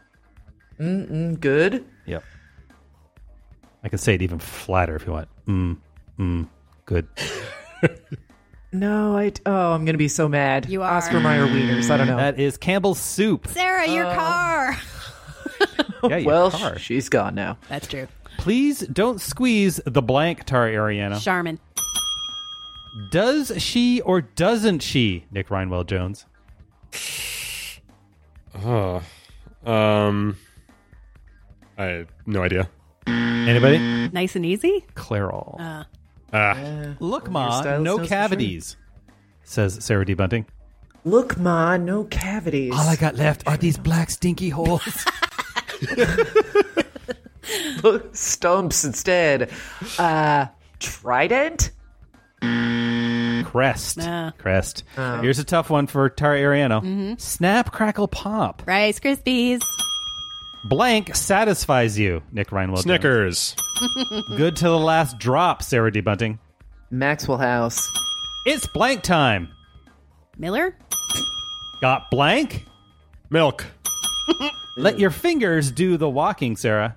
Good? Yep. I can say it even flatter if you want. Good. No, I'm going to be so mad. You are. Oscar Mayer wieners, I don't know. That is Campbell's soup. Sarah, your car. Yeah, your well, car. she's gone now. That's true. Please don't squeeze the blank, Tara Ariano. Charmin. Does she or doesn't she, Nick Rydwell Jones? I have no idea. Anybody? Nice and easy? Clairol. Look, Your Ma, style no sounds cavities, says Sarah D. Bunting. Look, Ma, no cavities. All I got left are these black stinky holes. Stumps instead. Trident? Crest. Nah. Crest. Oh. Here's a tough one for Tara Ariano. Snap, crackle, pop. Rice Krispies. Blank satisfies you, Nick Rydwell Jones. Snickers. Good to the last drop, Sarah D. Bunting. Maxwell House. It's blank time. Miller. Got blank? Milk. Let your fingers do the walking, Sarah.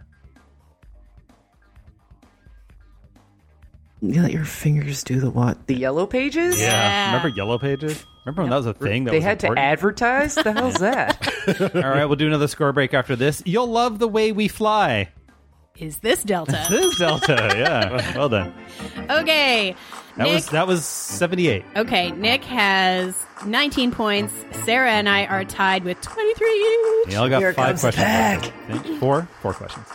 You let your fingers do the what? The Yellow Pages? Yeah. Remember Yellow Pages? Remember when that was a thing? They had to advertise? The hell's that? All right, we'll do another score break after this. You'll love the way we fly. Is this Delta? This is Delta, yeah. Well done. Okay. That was 78. Okay, Nick has 19 points. Sarah and I are tied with 23. Y'all got Here 5 comes the questions. pack. Okay, 4 questions.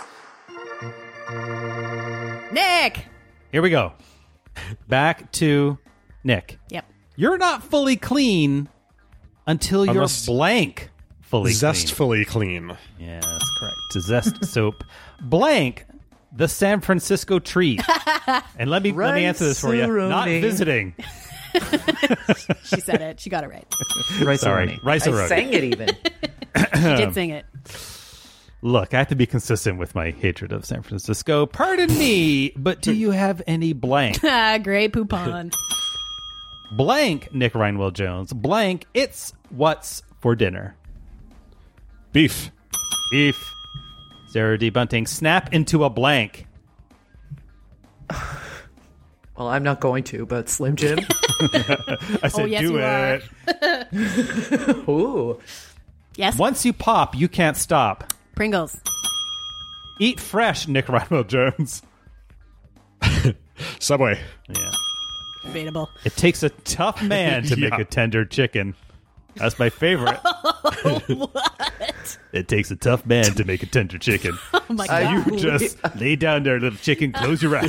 Nick! Here we go. Back to Nick. Yep. You're not fully clean until you're Unless blank fully Zestfully clean. Yeah, that's correct. To zest soap. Blank, the San Francisco treat. And let me answer this for you. Not visiting. She said it. She got it right. Sorry. Rice-A-Roni. I sang it even. She did sing it. Look, I have to be consistent with my hatred of San Francisco. Pardon me, but do you have any blank? Grey Poupon. Blank, Nick Rydwell Jones. Blank, it's what's for dinner. Beef. Beef. Sarah D. Bunting, snap into a blank. Well, I'm not going to, but Slim Jim. I said yes, do you it. Ooh. Yes. Once you pop, you can't stop. Pringles. Eat fresh, Nick Rydwell Jones. Subway. Yeah. Debatable. It takes a tough man to make a tender chicken. That's my favorite. What? It takes a tough man to make a tender chicken. Oh my God. You just lay down there, little chicken, close your eyes.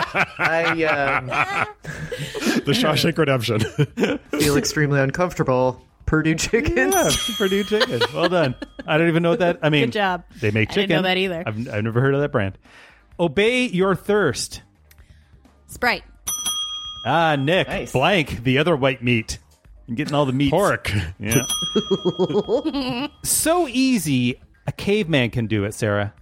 I The Shawshank Redemption. feel extremely uncomfortable. Purdue Chickens. Yeah, Purdue Chicken. Well done. I don't even know what that... I mean, Good job. They make I chicken. didn't know that either. I've never heard of that brand. Obey your thirst. Sprite. Ah, Nick. Nice. Blank, the other white meat. You're getting all the meat. Pork. Yeah. So easy, a caveman can do it, Sarah.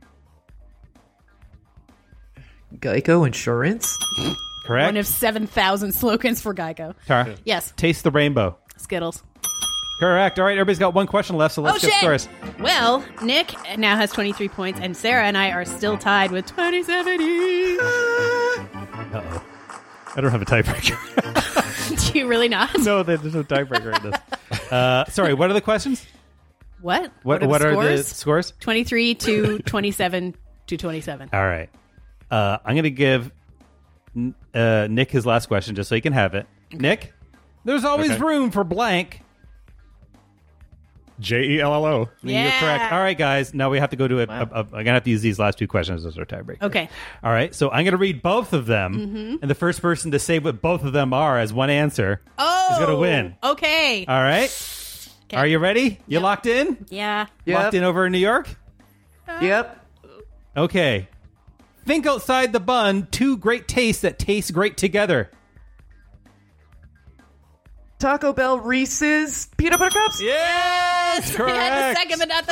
Geico Insurance? Correct. One of 7,000 slogans for Geico. Tara? Yes. Taste the rainbow. Skittles. Correct. All right, everybo's got one question left, so let's get scores. Well, Nick now has 23 points, and Sarah and I are still tied with 2070. Uh-oh. I don't have a tiebreaker. Do you really not? No, there's no tiebreaker in this. Sorry, what are the questions? What? What are the scores? 23 to 27 to 27. All right. I'm going to give Nick his last question just so he can have it. Okay. Nick, there's always room for blank. Jello. Yeah. You're correct. All right, guys. Now we have to go to I'm going to have to use these last two questions as our tiebreaker. Okay. All right. So I'm going to read both of them, and the first person to say what both of them are as one answer is going to win. Okay. All right. Okay. Are you ready? You locked in? Yeah. Locked in over in New York? Yep. Okay. Think outside the bun, two great tastes that taste great together. Taco Bell Reese's Peanut Butter Cups? Yes! Correct. I had the second, but not the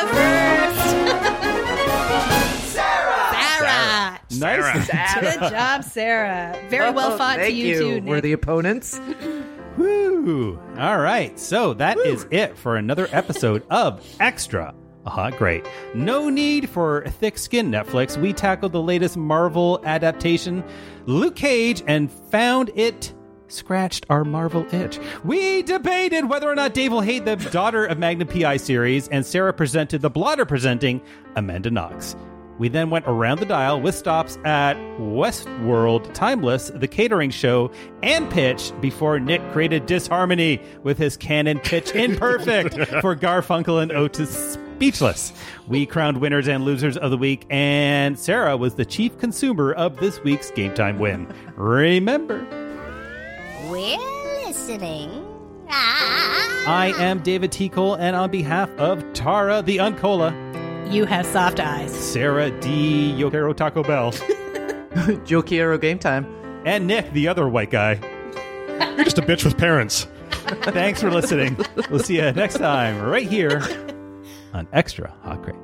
first. Sarah! Nice. Good job, Sarah. Very well fought to you, too, Nick. We're the opponents. Woo! All right, so that is it for another episode of Extra Great. No need for thick skin, Netflix. We tackled the latest Marvel adaptation, Luke Cage, and found it scratched our Marvel itch. We debated whether or not Dave will hate the Daughter of Magnum P.I. series, and Sarah presented the blotter presenting Amanda Knox. We then went around the dial with stops at Westworld, Timeless, The Catering Show, and Pitch before Nick created disharmony with his canon Pitch Imperfect for Garfunkel and Otis Speechless. We crowned winners and losers of the week, and Sarah was the chief consumer of this week's Game Time win. Remember, we're listening. I am David T. Cole, and on behalf of Tara the Uncola, you have soft eyes, Sarah D. Yo quiero Taco Bell, Yo quiero Game Time, and Nick, the other white guy. You're just a bitch with parents. Thanks for listening. We'll see you next time right here on Extra Hot Great.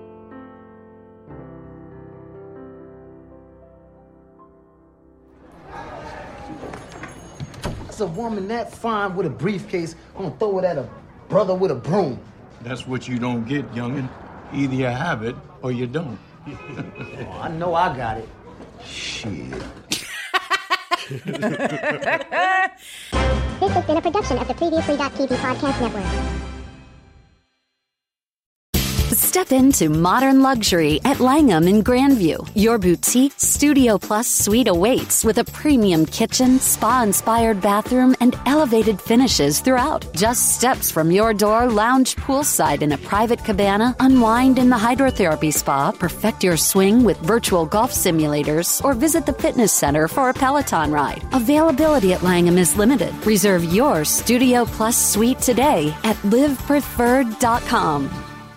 A woman that fine with a briefcase gonna throw it at a brother with a broom. That's what you don't get, youngin'. Either you have it or you don't. Oh, I know I got it. Shit. This has been a production of the Previously.tv podcast network. Step into modern luxury at Langham in Grandview. Your boutique Studio Plus suite awaits with a premium kitchen, spa-inspired bathroom, and elevated finishes throughout. Just steps from your door, lounge poolside in a private cabana, unwind in the hydrotherapy spa, perfect your swing with virtual golf simulators, or visit the fitness center for a Peloton ride. Availability at Langham is limited. Reserve your Studio Plus suite today at livepreferred.com.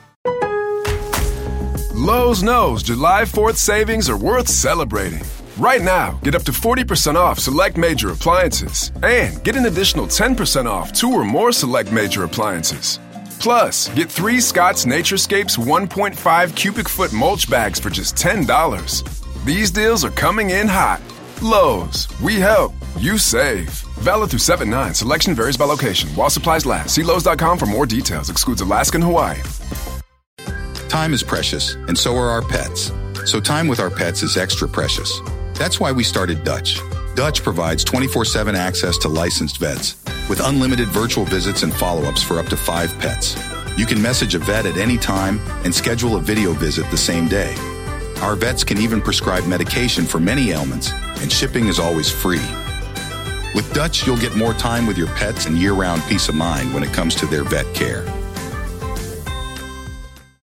Lowe's knows July 4th savings are worth celebrating. Right now, get up to 40% off select major appliances and get an additional 10% off 2 or more select major appliances. Plus, get 3 Scott's Naturescapes 1.5 cubic foot mulch bags for just $10. These deals are coming in hot. Lowe's, we help, you save. Valid through 7/9. Selection varies by location. While supplies last. See Lowe's.com for more details. Excludes Alaska and Hawaii. Time is precious, and so are our pets. So time with our pets is extra precious. That's why we started Dutch. Dutch provides 24/7 access to licensed vets with unlimited virtual visits and follow-ups for up to 5 pets. You can message a vet at any time and schedule a video visit the same day. Our vets can even prescribe medication for many ailments, and shipping is always free. With Dutch, you'll get more time with your pets and year-round peace of mind when it comes to their vet care.